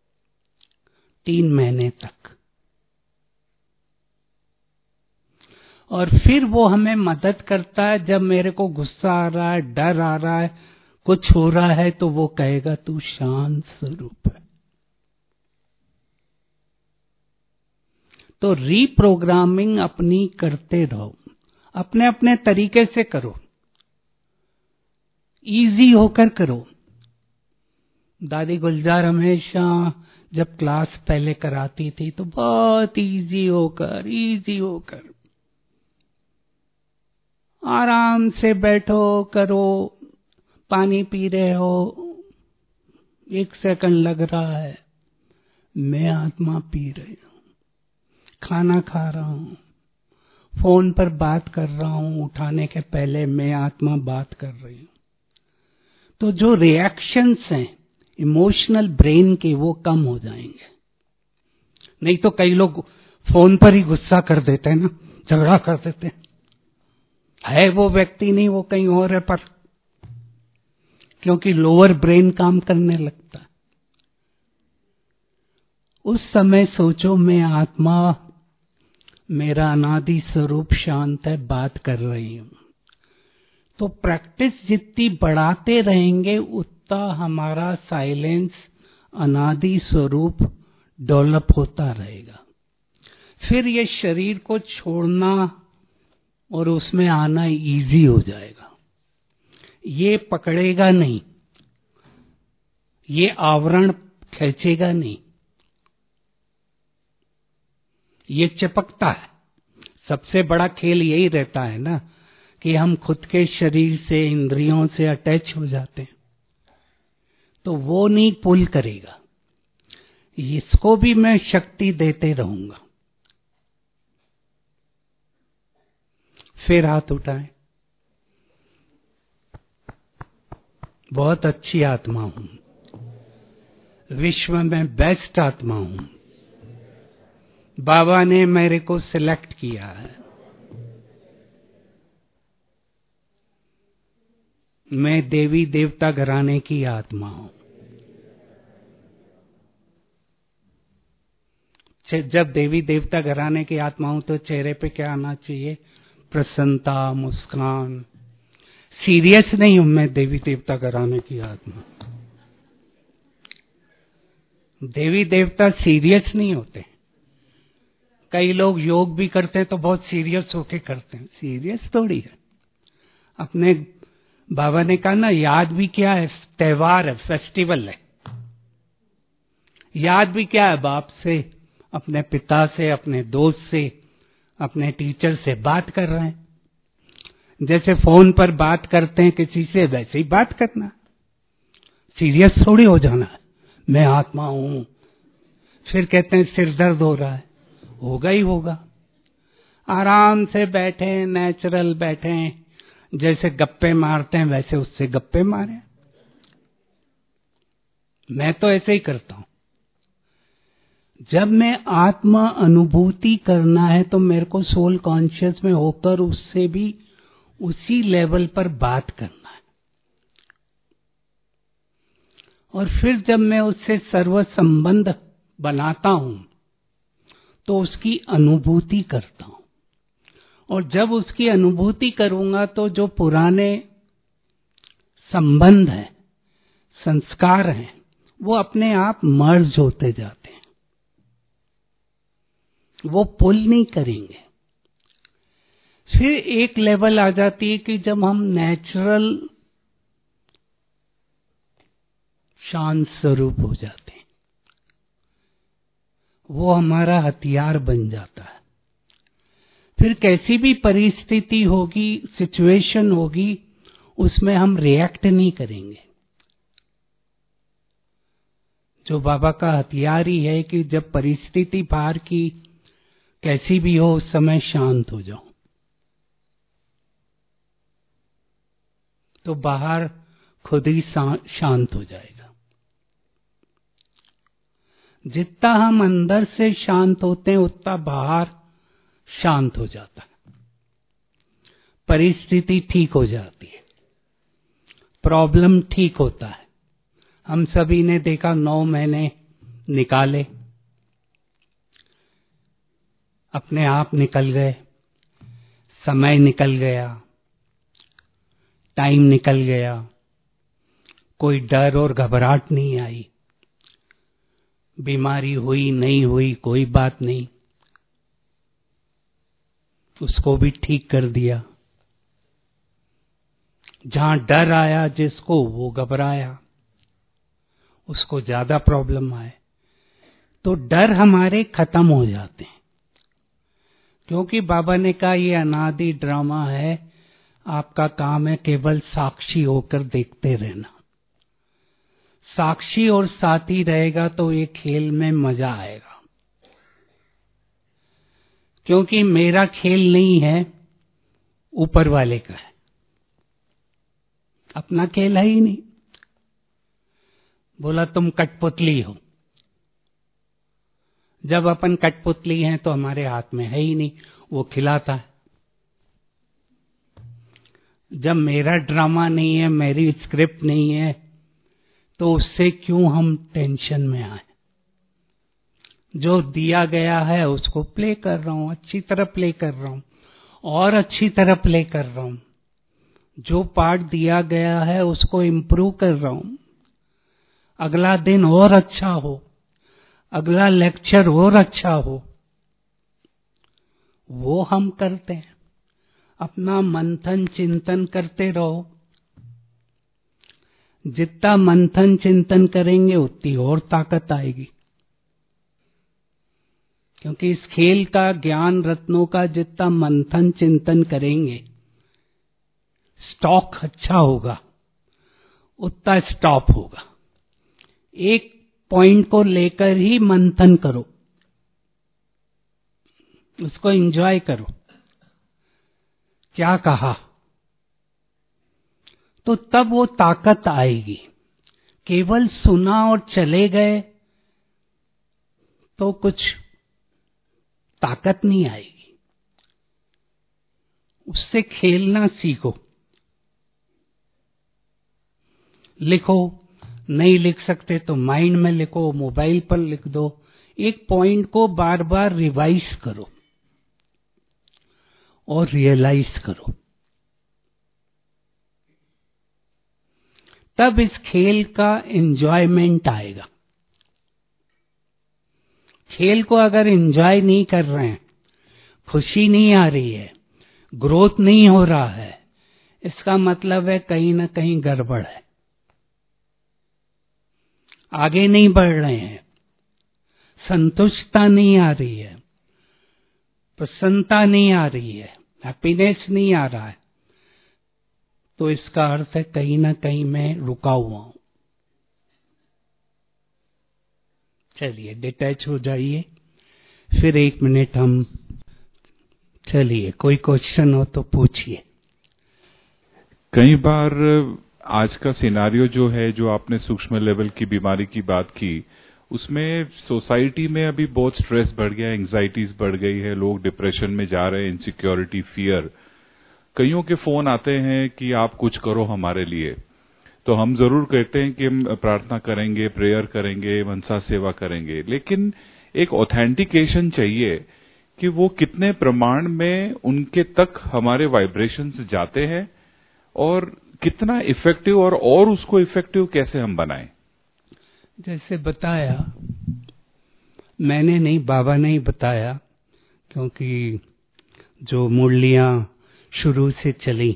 3 महीने तक, और फिर वो हमें मदद करता है। जब मेरे को गुस्सा आ रहा है, डर आ रहा है, कुछ हो रहा है, तो वो कहेगा तू शांत स्वरूप है। तो रीप्रोग्रामिंग अपनी करते रहो, अपने अपने तरीके से करो, इजी होकर करो। दादी गुलजार हमेशा जब क्लास पहले कराती थी तो बहुत इजी होकर आराम से बैठो, करो। पानी पी रहे हो, 1 सेकंड लग रहा है, मैं आत्मा पी रही हूं। खाना खा रहा हूं, फोन पर बात कर रहा हूं, उठाने के पहले मैं आत्मा बात कर रही हूं। तो जो रिएक्शंस हैं इमोशनल ब्रेन के, वो कम हो जाएंगे। नहीं तो कई लोग फोन पर ही गुस्सा कर देते हैं ना, झगड़ा कर देते हैं, है वो व्यक्ति नहीं, वो कहीं और है, पर क्योंकि लोअर ब्रेन काम करने लगता है। उस समय सोचो मैं आत्मा, मेरा अनादि स्वरूप शांत है, बात कर रही हूं। तो प्रैक्टिस जितनी बढ़ाते रहेंगे उतना हमारा साइलेंस अनादि स्वरूप डेवलप होता रहेगा। फिर ये शरीर को छोड़ना और उसमें आना इजी हो जाएगा। ये पकड़ेगा नहीं, ये आवरण खींचेगा नहीं, ये चिपकता है। सबसे बड़ा खेल यही रहता है ना कि हम खुद के शरीर से, इंद्रियों से अटैच हो जाते हैं, तो वो नहीं पुल करेगा। इसको भी मैं शक्ति देते रहूंगा। फिर हाथ उठाएं। बहुत अच्छी आत्मा हूं, विश्व में बेस्ट आत्मा हूं, बाबा ने मेरे को सिलेक्ट किया है, मैं देवी देवता घराने की आत्मा हूं। जब देवी देवता घराने की आत्मा हूं तो चेहरे पे क्या आना चाहिए? प्रसन्नता, मुस्कान। सीरियस नहीं हूं मैं देवी देवता घराने की आत्मा। देवी देवता सीरियस नहीं होते। कई लोग योग भी करते हैं तो बहुत सीरियस होके करते हैं, सीरियस थोड़ी है। अपने बाबा ने कहा ना, याद भी क्या है? त्योहार है, फेस्टिवल है। याद भी क्या है? बाप से, अपने पिता से, अपने दोस्त से, अपने टीचर से बात कर रहे हैं। जैसे फोन पर बात करते हैं किसी से, वैसे ही बात करना। सीरियस थोड़ी हो जाना है, मैं आत्मा हूं। फिर कहते हैं सिर दर्द हो रहा है, होगा ही होगा। आराम से बैठे, नेचुरल बैठे, जैसे गप्पे मारते हैं वैसे उससे गप्पे मारे। मैं तो ऐसे ही करता हूं। जब मैं आत्मा अनुभूति करना है तो मेरे को सोल कॉन्शियस में होकर उससे भी उसी लेवल पर बात करना है। और फिर जब मैं उससे सर्व संबंध बनाता हूं तो उसकी अनुभूति करता हूं। और जब उसकी अनुभूति करूंगा तो जो पुराने संबंध हैं, संस्कार हैं, वो अपने आप मर्ज होते जाते हैं, वो पुल नहीं करेंगे। फिर एक लेवल आ जाती है कि जब हम नेचुरल शांत स्वरूप हो जाते हैं, वो हमारा हथियार बन जाता है। फिर कैसी भी परिस्थिति होगी, सिचुएशन होगी, उसमें हम रिएक्ट नहीं करेंगे। जो बाबा का हथियार ही है कि जब परिस्थिति बाहर की कैसी भी हो, उस समय शांत हो जाओ, तो बाहर खुद ही शांत हो जाएगा। जितना हम अंदर से शांत होते हैं उतना बाहर शांत हो जाता है, परिस्थिति ठीक हो जाती है, प्रॉब्लम ठीक होता है। हम सभी ने देखा 9 महीने निकाले, अपने आप निकल गए, समय निकल गया, टाइम निकल गया, कोई डर और घबराहट नहीं आई। बीमारी हुई नहीं हुई कोई बात नहीं, उसको भी ठीक कर दिया। जहां डर आया जिसको, वो घबराया, उसको ज्यादा प्रॉब्लम आए। तो डर हमारे खत्म हो जाते हैं, क्योंकि बाबा ने कहा ये अनादि ड्रामा है, आपका काम है केवल साक्षी होकर देखते रहना। साक्षी और साथी रहेगा तो ये खेल में मजा आएगा, क्योंकि मेरा खेल नहीं है, ऊपर वाले का है, अपना खेल है ही नहीं। बोला तुम कठपुतली हो, जब अपन कठपुतली हैं तो हमारे हाथ में है ही नहीं, वो खिलाता है। जब मेरा ड्रामा नहीं है, मेरी स्क्रिप्ट नहीं है, तो उससे क्यों हम टेंशन में आए। जो दिया गया है उसको प्ले कर रहा हूं, अच्छी तरह प्ले कर रहा हूं, और अच्छी तरह प्ले कर रहा हूं। जो पार्ट दिया गया है उसको इम्प्रूव कर रहा हूं, अगला दिन और अच्छा हो, अगला लेक्चर और अच्छा हो, वो हम करते हैं। अपना मंथन चिंतन करते रहो, जितना मंथन चिंतन करेंगे उतनी और ताकत आएगी। क्योंकि इस खेल का, ज्ञान रत्नों का जितना मंथन चिंतन करेंगे, स्टॉक अच्छा होगा, उतना स्टॉप होगा। एक पॉइंट को लेकर ही मंथन करो, उसको एंजॉय करो। क्या कहा, तो तब वो ताकत आएगी। केवल सुना और चले गए तो कुछ ताकत नहीं आएगी। उससे खेलना सीखो। लिखो, नहीं लिख सकते तो माइंड में लिखो, मोबाइल पर लिख दो। एक पॉइंट को बार बार रिवाइज करो और रियलाइज करो, तब इस खेल का एंजॉयमेंट आएगा। खेल को अगर एंजॉय नहीं कर रहे हैं, खुशी नहीं आ रही है, ग्रोथ नहीं हो रहा है, इसका मतलब है कहीं ना कहीं गड़बड़ है। आगे नहीं बढ़ रहे हैं, संतुष्टता नहीं आ रही है, प्रसन्नता नहीं आ रही है, हैप्पीनेस नहीं आ रहा है, तो इसका अर्थ है कहीं ना कहीं मैं रुका हुआ हूं। चलिए डिटैच हो जाइए, फिर 1 मिनट हम, चलिए कोई क्वेश्चन हो तो पूछिए। कई बार आज का सिनारियो जो है, जो आपने सूक्ष्म लेवल की बीमारी की बात की, उसमें सोसाइटी में अभी बहुत स्ट्रेस बढ़ गया, एंजाइटीज बढ़ गई है, लोग डिप्रेशन में जा रहे हैं, इनसिक्योरिटी, फियर। कईयों के फोन आते हैं कि आप कुछ करो हमारे लिए, तो हम जरूर कहते हैं कि हम प्रार्थना करेंगे, प्रेयर करेंगे, मनसा सेवा करेंगे, लेकिन एक ऑथेंटिकेशन चाहिए कि वो कितने प्रमाण में उनके तक हमारे वाइब्रेशंस जाते हैं और कितना इफेक्टिव, और उसको इफेक्टिव कैसे हम बनाएं। जैसे बताया, मैंने नहीं, बाबा ने ही बताया, क्योंकि जो मुरलियां शुरू से चली,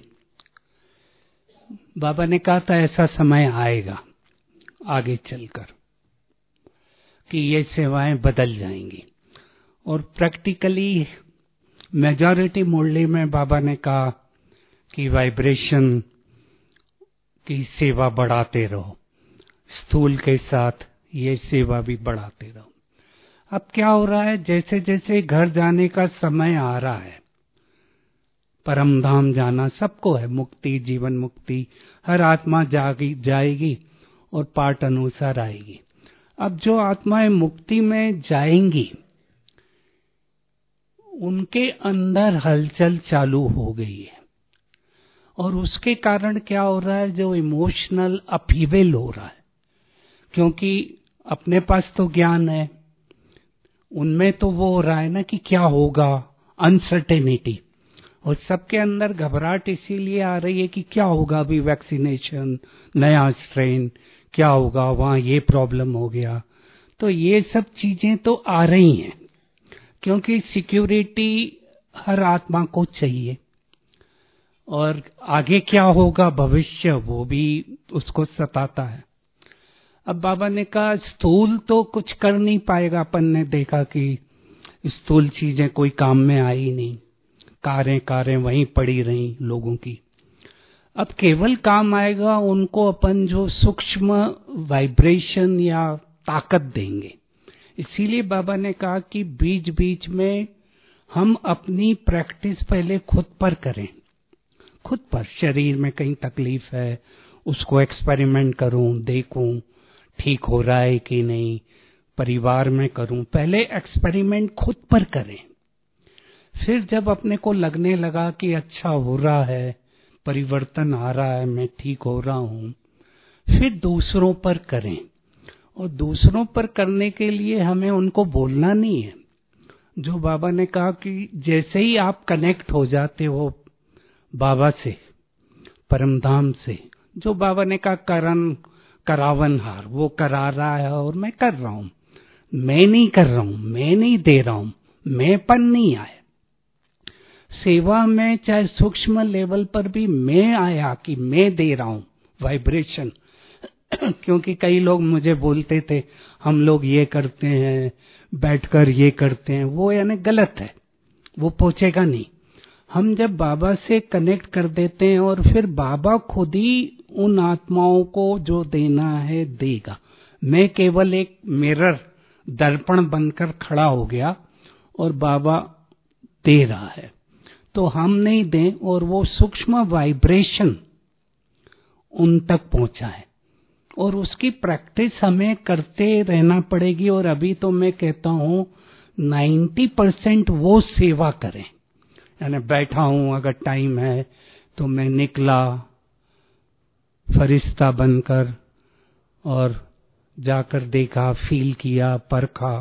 बाबा ने कहा था ऐसा समय आएगा आगे चलकर कि ये सेवाएं बदल जाएंगी। और प्रैक्टिकली मेजॉरिटी मुरली में बाबा ने कहा कि वाइब्रेशन की सेवा बढ़ाते रहो, स्थूल के साथ ये सेवा भी बढ़ाते रहो। अब क्या हो रहा है, जैसे जैसे घर जाने का समय आ रहा है, परम धाम जाना सबको है, मुक्ति, जीवन मुक्ति, हर आत्मा जाएगी और पाठ अनुसार आएगी। अब जो आत्माएं मुक्ति में जाएंगी, उनके अंदर हलचल चालू हो गई है, और उसके कारण क्या हो रहा है, जो इमोशनल अपहीवल हो रहा है, क्योंकि अपने पास तो ज्ञान है, उनमें तो वो हो रहा है ना कि क्या होगा, अनसर्टेनिटी, और सबके अंदर घबराहट इसीलिए आ रही है कि क्या होगा, अभी वैक्सीनेशन, नया स्ट्रेन, क्या होगा, वहां ये प्रॉब्लम हो गया। तो ये सब चीजें तो आ रही हैं, क्योंकि सिक्योरिटी हर आत्मा को चाहिए, और आगे क्या होगा भविष्य, वो भी उसको सताता है। अब बाबा ने कहा स्थूल तो कुछ कर नहीं पाएगा, अपन ने देखा कि स्थूल चीजें कोई काम में आई नहीं, कारें वहीं पड़ी रही लोगों की। अब केवल काम आएगा उनको अपन जो सूक्ष्म वाइब्रेशन या ताकत देंगे। इसीलिए बाबा ने कहा कि बीच बीच में हम अपनी प्रैक्टिस पहले खुद पर करें, खुद पर। शरीर में कहीं तकलीफ है, उसको एक्सपेरिमेंट करूं, देखूं ठीक हो रहा है कि नहीं, परिवार में करूं, पहले एक्सपेरिमेंट खुद पर करें। फिर जब अपने को लगने लगा कि अच्छा हो रहा है, परिवर्तन आ रहा है, मैं ठीक हो रहा हूं, फिर दूसरों पर करें। और दूसरों पर करने के लिए हमें उनको बोलना नहीं है। जो बाबा ने कहा कि जैसे ही आप कनेक्ट हो जाते हो बाबा से, परमधाम से, जो बाबा ने कहा करावनहार, वो करा रहा है और मैं कर रहा हूं, मैं नहीं कर रहा हूं, मैं नहीं दे रहा हूं, मैंपन नहीं आया। सेवा में चाहे सूक्ष्म लेवल पर भी मैं आया कि मैं दे रहा हूं वाइब्रेशन। क्योंकि कई लोग मुझे बोलते थे हम लोग ये करते हैं, बैठकर ये करते हैं, वो यानी गलत है, वो पहुंचेगा नहीं। हम जब बाबा से कनेक्ट कर देते हैं और फिर बाबा खुद ही उन आत्माओं को जो देना है देगा। मैं केवल एक मिरर, दर्पण बनकर खड़ा हो गया और बाबा दे रहा है, तो हम नहीं दें और वो सूक्ष्म वाइब्रेशन उन तक पहुंचा है, और उसकी प्रैक्टिस हमें करते रहना पड़ेगी। और अभी तो मैं कहता हूं 90% वो सेवा करें, यानी बैठा हूं, अगर टाइम है तो मैं निकला फरिश्ता बनकर और जाकर देखा, फील किया, परखा।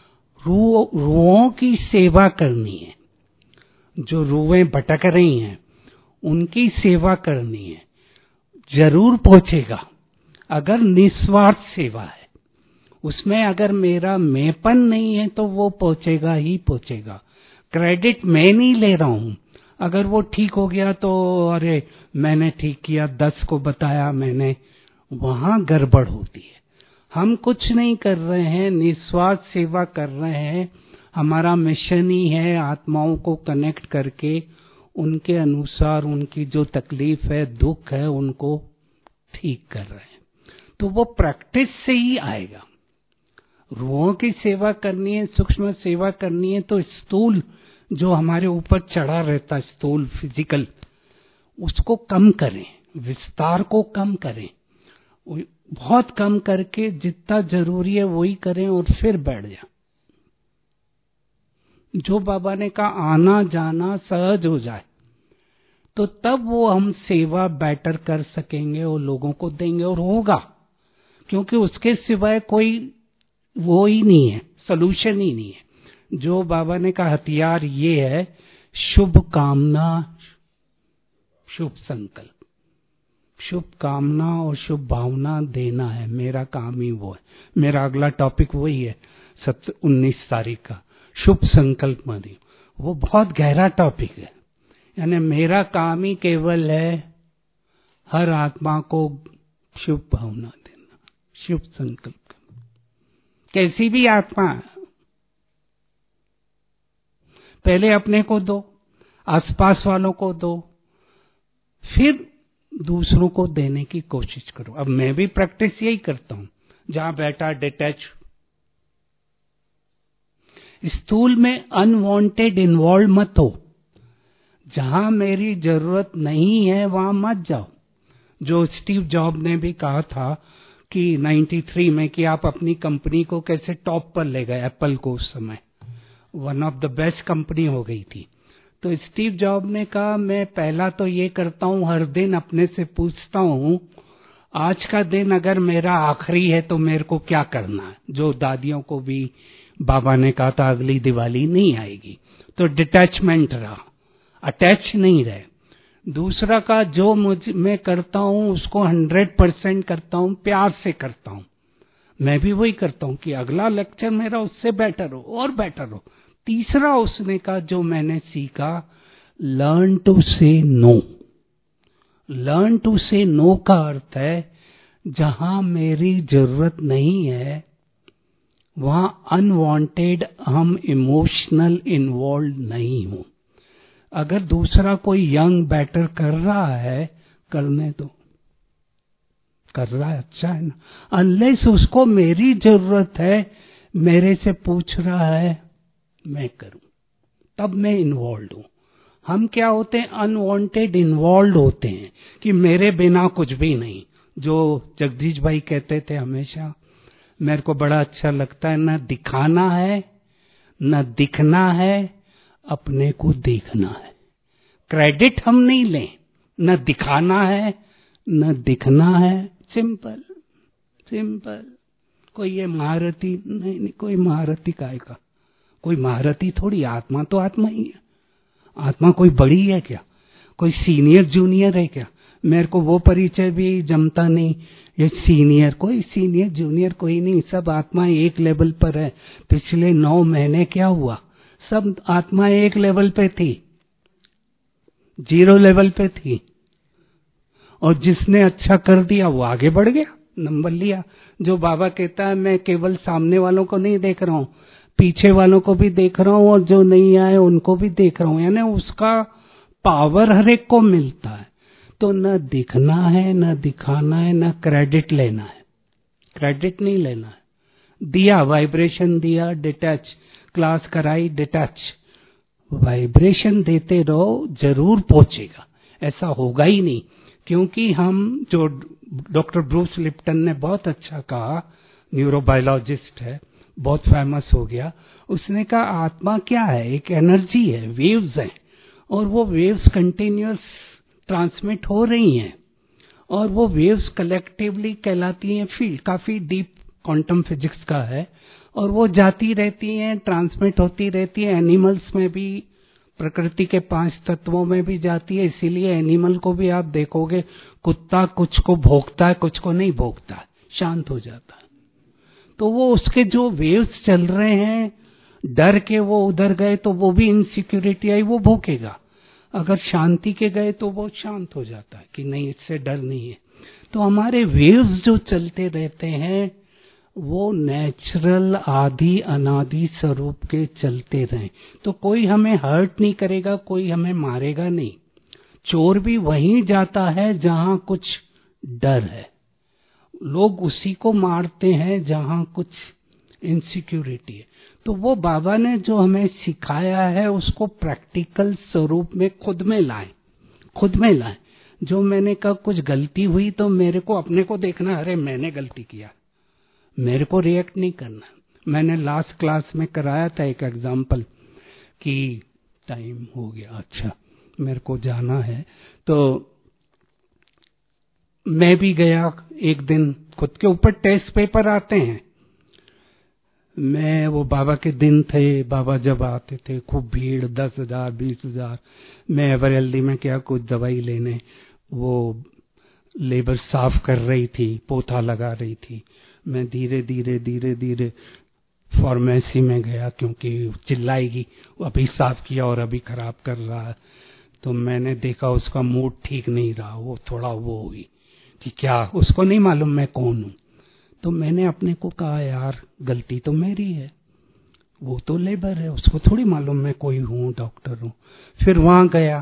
रूहों की सेवा करनी है, जो रूहें भटक रही हैं उनकी सेवा करनी है। जरूर पहुंचेगा अगर निस्वार्थ सेवा है। उसमें अगर मेरा मैंपन नहीं है तो वो पहुंचेगा ही पहुंचेगा। क्रेडिट मैं नहीं ले रहा हूं। अगर वो ठीक हो गया तो अरे मैंने ठीक किया, 10 को बताया मैंने, वहां गड़बड़ होती है। हम कुछ नहीं कर रहे हैं, निस्वार्थ सेवा कर रहे हैं। हमारा मिशन ही है आत्माओं को कनेक्ट करके उनके अनुसार उनकी जो तकलीफ है, दुख है, उनको ठीक कर रहे हैं। तो वो प्रैक्टिस से ही आएगा। रूहों की सेवा करनी है, सूक्ष्म सेवा करनी है, तो स्थूल जो हमारे ऊपर चढ़ा रहता है, स्थूल फिजिकल, उसको कम करें, विस्तार को कम करें, बहुत कम करके जितना जरूरी है वही करें और फिर बैठ जाए। जो बाबा ने कहा आना जाना सहज हो जाए, तो तब वो हम सेवा बेटर कर सकेंगे और लोगों को देंगे, और होगा। क्योंकि उसके सिवाय कोई वो ही नहीं है, सलूशन ही नहीं है। जो बाबा ने कहा हथियार ये है, शुभ कामना, शुभ संकल्प, शुभ कामना और शुभ भावना देना है, मेरा काम ही वो है। मेरा अगला टॉपिक वही है 19 तारीख का, शुभ संकल्प मदि। वो बहुत गहरा टॉपिक है, यानी मेरा काम ही केवल है हर आत्मा को शुभ भावना देना, शुभ संकल्प करना, कैसी भी आत्मा। पहले अपने को दो, आसपास वालों को दो, फिर दूसरों को देने की कोशिश करो। अब मैं भी प्रैक्टिस यही करता हूं, जहां बैठा डिटैच। स्थूल में अनवांटेड इन्वॉल्व मत हो, जहां मेरी जरूरत नहीं है वहां मत जाओ। जो स्टीव जॉब ने भी कहा था कि 93 में कि आप अपनी कंपनी को कैसे टॉप पर ले गए, एप्पल को उस समय one of the best company हो गई थी। तो स्टीव जॉब ने कहा मैं पहला तो ये करता हूं, हर दिन अपने से पूछता हूं आज का दिन अगर मेरा आखिरी है तो मेरे को क्या करना है। जो दादियों को भी बाबा ने कहा था अगली दिवाली नहीं आएगी, तो डिटैचमेंट रहा, अटैच नहीं रहे। दूसरा का जो मैं करता हूं उसको 100% करता हूं, प्यार से करता हूं। मैं भी वही करता हूं कि अगला लेक्चर मेरा उससे बेटर हो और बेटर हो। तीसरा उसने कहा जो मैंने सीखा, learn to say no. Learn to say no का अर्थ है जहां मेरी जरूरत नहीं है वहां अनवांटेड हम इमोशनल इन्वॉल्व नहीं हूं। अगर दूसरा कोई यंग बेटर कर रहा है, करने दो, कर रहा है अच्छा है ना। अनलेस उसको मेरी जरूरत है, मेरे से पूछ रहा है, मैं करूं, तब मैं इन्वॉल्व हूं। हम क्या होते हैं, अनवांटेड इन्वॉल्व होते हैं कि मेरे बिना कुछ भी नहीं। जो जगदीश भाई कहते थे हमेशा, मेरे को बड़ा अच्छा लगता है, न दिखाना है न दिखना है, अपने को देखना है। क्रेडिट हम नहीं लें, न दिखाना है न दिखना है। Simple simple. कोई ये महारथी नहीं, कोई महारथी काहे का, कोई महारथी थोड़ी, आत्मा तो आत्मा ही है। आत्मा कोई बड़ी है क्या, कोई सीनियर जूनियर है क्या? मेरे को वो परिचय भी जमता नहीं। ये सीनियर, कोई सीनियर जूनियर कोई नहीं, सब आत्मा एक लेवल पर है। पिछले 9 महीने क्या हुआ, सब आत्मा एक लेवल पे थी, 0 लेवल पे थी। और जिसने अच्छा कर दिया वो आगे बढ़ गया, नंबर लिया। जो बाबा कहता है मैं केवल सामने वालों को नहीं देख रहा हूं, पीछे वालों को भी देख रहा हूं, और जो नहीं आए उनको भी देख रहा हूं, यानी उसका पावर हर एक को मिलता है। तो न दिखना है न दिखाना है न क्रेडिट लेना है। क्रेडिट नहीं लेना है। दिया वाइब्रेशन दिया, डिटैच, क्लास कराई, डिटैच। वाइब्रेशन देते रहो, जरूर पहुंचेगा। ऐसा होगा ही नहीं, क्योंकि हम, जो डॉक्टर ब्रूस लिप्टन ने बहुत अच्छा कहा, न्यूरोबायोलॉजिस्ट है, बहुत फेमस हो गया। उसने कहा आत्मा क्या है, एक एनर्जी है, वेव्स है, और वो वेव्स कंटिन्यूअस ट्रांसमिट हो रही हैं, और वो वेव्स कलेक्टिवली कहलाती हैं फील्ड। काफी डीप क्वांटम फिजिक्स का है, और वो जाती रहती हैं, ट्रांसमिट होती रहती है। एनिमल्स में भी, प्रकृति के 5 तत्वों में भी जाती है। इसीलिए एनिमल को भी आप देखोगे, कुत्ता कुछ को भोंकता है, कुछ को नहीं भोंकता है, शांत हो जाता है। तो वो उसके जो वेव्स चल रहे हैं, डर के वो उधर गए तो वो भी इनसिक्योरिटी आई, वो भोंकेगा। अगर शांति के गए तो वो शांत हो जाता है कि नहीं, इससे डर नहीं है। तो हमारे वेव्स जो चलते रहते हैं वो नेचुरल आदि अनादि स्वरूप के चलते रहें, तो कोई हमें हर्ट नहीं करेगा, कोई हमें मारेगा नहीं। चोर भी वहीं जाता है जहां कुछ डर है, लोग उसी को मारते हैं जहां कुछ इनसिक्योरिटी है। तो वो बाबा ने जो हमें सिखाया है उसको प्रैक्टिकल स्वरूप में खुद में लाएं, खुद में लाएं। जो मैंने कहा कुछ गलती हुई तो मेरे को अपने को देखना, अरे मैंने गलती किया, मेरे को रिएक्ट नहीं करना। मैंने लास्ट क्लास में कराया था एक एग्जाम्पल कि टाइम हो गया, अच्छा मेरे को जाना है। तो मैं भी गया एक दिन, खुद के ऊपर टेस्ट पेपर आते हैं। मैं, वो बाबा के दिन थे, बाबा जब आते थे खूब भीड़, 10,000 20,000। मैं एवरएलडी में क्या कुछ दवाई लेने, वो लेबर साफ कर रही थी, पोथा लगा रही थी। मैं धीरे धीरे धीरे धीरे फार्मेसी में गया, क्योंकि चिल्लाएगी, वो अभी साफ किया और अभी खराब कर रहा है। तो मैंने देखा उसका मूड ठीक नहीं रहा, वो थोड़ा वो हुई कि क्या, उसको नहीं मालूम मैं कौन हूं। तो मैंने अपने को कहा यार गलती तो मेरी है, वो तो लेबर है, उसको थोड़ी मालूम मैं कोई हूं, डॉक्टर हूं। फिर वहां गया,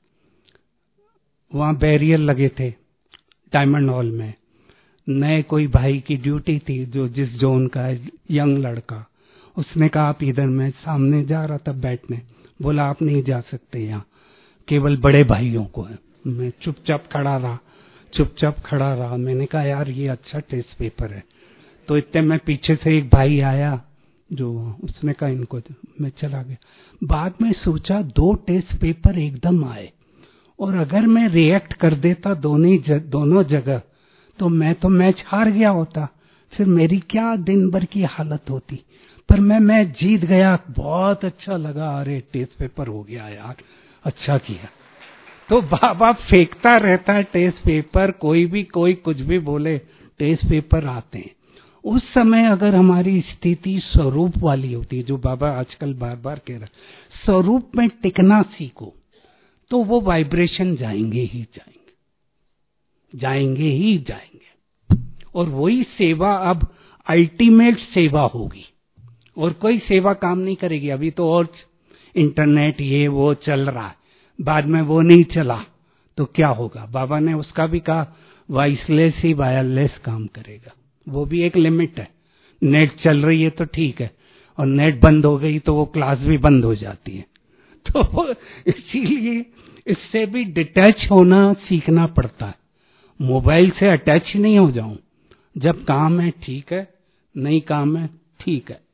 वहां बैरियर लगे थे डायमंड हॉल में। नए कोई भाई की ड्यूटी थी, जो जिस जोन का है, यंग लड़का। उसने कहा आप इधर, मैं सामने जा रहा था बैठने, बोला आप नहीं जा सकते, यहाँ केवल बड़े भाइयों को है। मैं चुपचाप खड़ा रहा, चुपचाप खड़ा रहा। मैंने कहा यार ये अच्छा टेस्ट पेपर है। तो इतने में पीछे से एक भाई आया, जो उसने कहा इनको, मैं चला गया। बाद में सोचा 2 टेस्ट पेपर एकदम आए, और अगर मैं रिएक्ट कर देता दोनों जगह, तो मैं तो मैच हार गया होता, फिर मेरी क्या दिन भर की हालत होती। पर मैं मैच जीत गया, बहुत अच्छा लगा, अरे टेस्ट पेपर हो गया यार, अच्छा किया। तो बाबा फेंकता रहता है टेस्ट पेपर, कोई कुछ भी बोले, टेस्ट पेपर आते हैं। उस समय अगर हमारी स्थिति स्वरूप वाली होती है, जो बाबा आजकल बार बार कह रहा है, स्वरूप में टिकना सीखो, तो वो वाइब्रेशन जाएंगे ही जाएंगे, जाएंगे ही जाएंगे। और वही सेवा अब अल्टीमेट सेवा होगी, और कोई सेवा काम नहीं करेगी। अभी तो और इंटरनेट ये वो चल रहा है, बाद में वो नहीं चला तो क्या होगा। बाबा ने उसका भी कहा वॉइसलेस ही वायरलेस काम करेगा, वो भी एक लिमिट है। नेट चल रही है तो ठीक है, और नेट बंद हो गई तो वो क्लास भी बंद हो जाती है। तो इसीलिए इससे भी डिटैच होना सीखना पड़ता है। मोबाइल से अटैच नहीं हो जाऊं, जब काम है ठीक है, नहीं काम है ठीक है,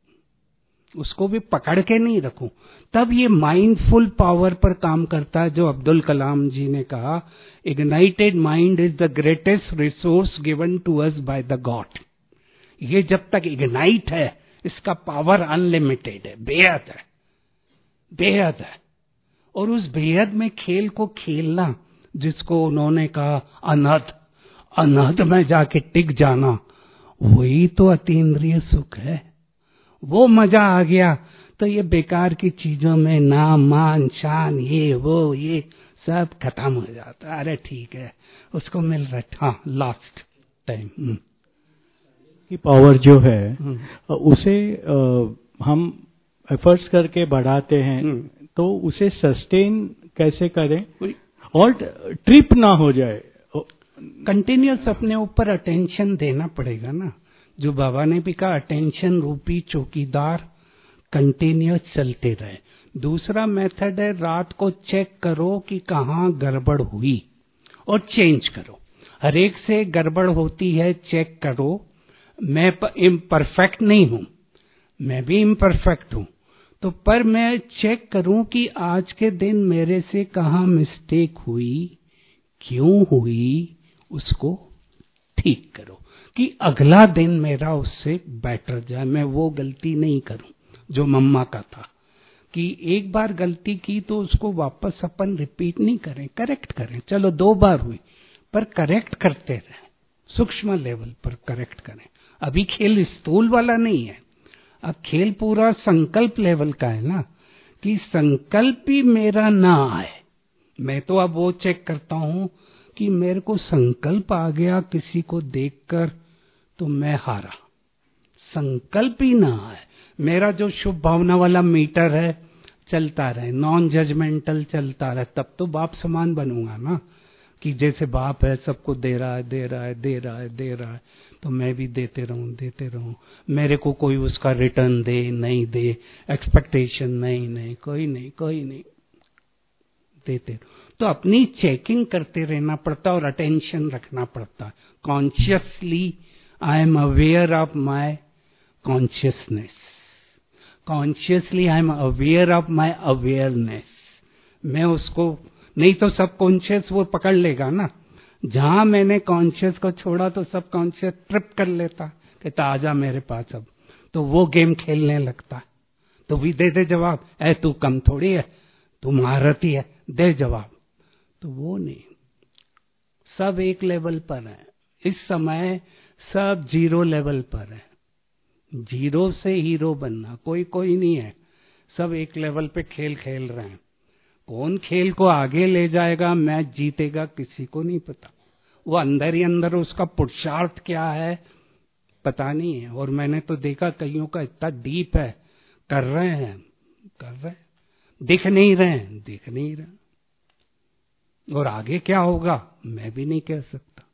उसको भी पकड़ के नहीं रखूं, तब ये माइंडफुल पावर पर काम करता है। जो अब्दुल कलाम जी ने कहा, ignited mind is the greatest resource given to us by the god. ये जब तक इग्नाइट है, इसका पावर अनलिमिटेड है, बेहद है, बेहद है। और उस बेहद में खेल को खेलना, जिसको उन्होंने कहा अनहद, अनहद में जाके टिक जाना, वही तो अतीन्द्रिय सुख है। वो मजा आ गया तो ये बेकार की चीजों में नाम मान शान ये वो ये सब खत्म हो जाता। अरे ठीक है, उसको मिल रहा है, हाँ लास्ट टाइम की पावर जो है उसे हम एफर्ट्स करके बढ़ाते हैं, तो उसे सस्टेन कैसे करें और ट्रिप ना हो जाए। कंटिन्यूअस अपने ऊपर अटेंशन देना पड़ेगा ना। जो बाबा ने भी कहा, अटेंशन रूपी चौकीदार कंटिन्यूअस चलते रहे। दूसरा मेथड है, रात को चेक करो कि कहाँ गड़बड़ हुई और चेंज करो। हर एक से गड़बड़ होती है, चेक करो। मैं इम्परफेक्ट नहीं हूं, मैं भी इम्परफेक्ट हूं, तो पर मैं चेक करूं कि आज के दिन मेरे से कहाँ मिस्टेक हुई, क्यों हुई, उसको ठीक करो कि अगला दिन मेरा उससे बेटर जाए, मैं वो गलती नहीं करूं जो मम्मा का था कि एक बार गलती की तो उसको वापस अपन रिपीट नहीं करें, करेक्ट करें। चलो 2 बार हुई, पर करेक्ट करते रहें, सूक्ष्म लेवल पर करेक्ट करें। अभी खेल स्थूल वाला नहीं है, अब खेल पूरा संकल्प लेवल का है ना, कि संकल्प ही मेरा ना आए। मैं तो अब वो चेक करता हूं कि मेरे को संकल्प आ गया किसी को देखकर तो मैं हारा, संकल्प ही ना आए। मेरा जो शुभ भावना वाला मीटर है चलता रहे, नॉन जजमेंटल चलता रहे, तब तो बाप समान बनूंगा ना, कि जैसे बाप है सबको दे रहा है दे रहा है दे रहा है दे रहा है, तो मैं भी देते रहूं। मेरे को कोई उसका रिटर्न दे नहीं दे, एक्सपेक्टेशन नहीं, कोई नहीं देते। तो अपनी चेकिंग करते रहना पड़ता और अटेंशन रखना पड़ता। Consciously I am aware of my consciousness, consciously I am aware of my awareness. मैं उसको, नहीं तो सब कॉन्शियस वो पकड़ लेगा ना। जहां मैंने कॉन्शियस को छोड़ा तो सब कॉन्शियस ट्रिप कर लेता, कहता आजा मेरे पास अब, तो वो गेम खेलने लगता। तो भी दे जवाब, ऐ तू कम थोड़ी है, तू महारथी है, दे जवाब। तो वो नहीं, सब एक लेवल पर है इस समय, सब 0 लेवल पर है। 0 से हीरो बनना कोई नहीं है, सब एक लेवल पे खेल खेल रहे हैं। कौन खेल को आगे ले जाएगा, मैच जीतेगा, किसी को नहीं पता। वो अंदर ही अंदर उसका पुरुषार्थ क्या है पता नहीं है। और मैंने तो देखा कईयों का इतना डीप है, कर रहे हैं, दिख नहीं रहे। और आगे क्या होगा मैं भी नहीं कह सकता।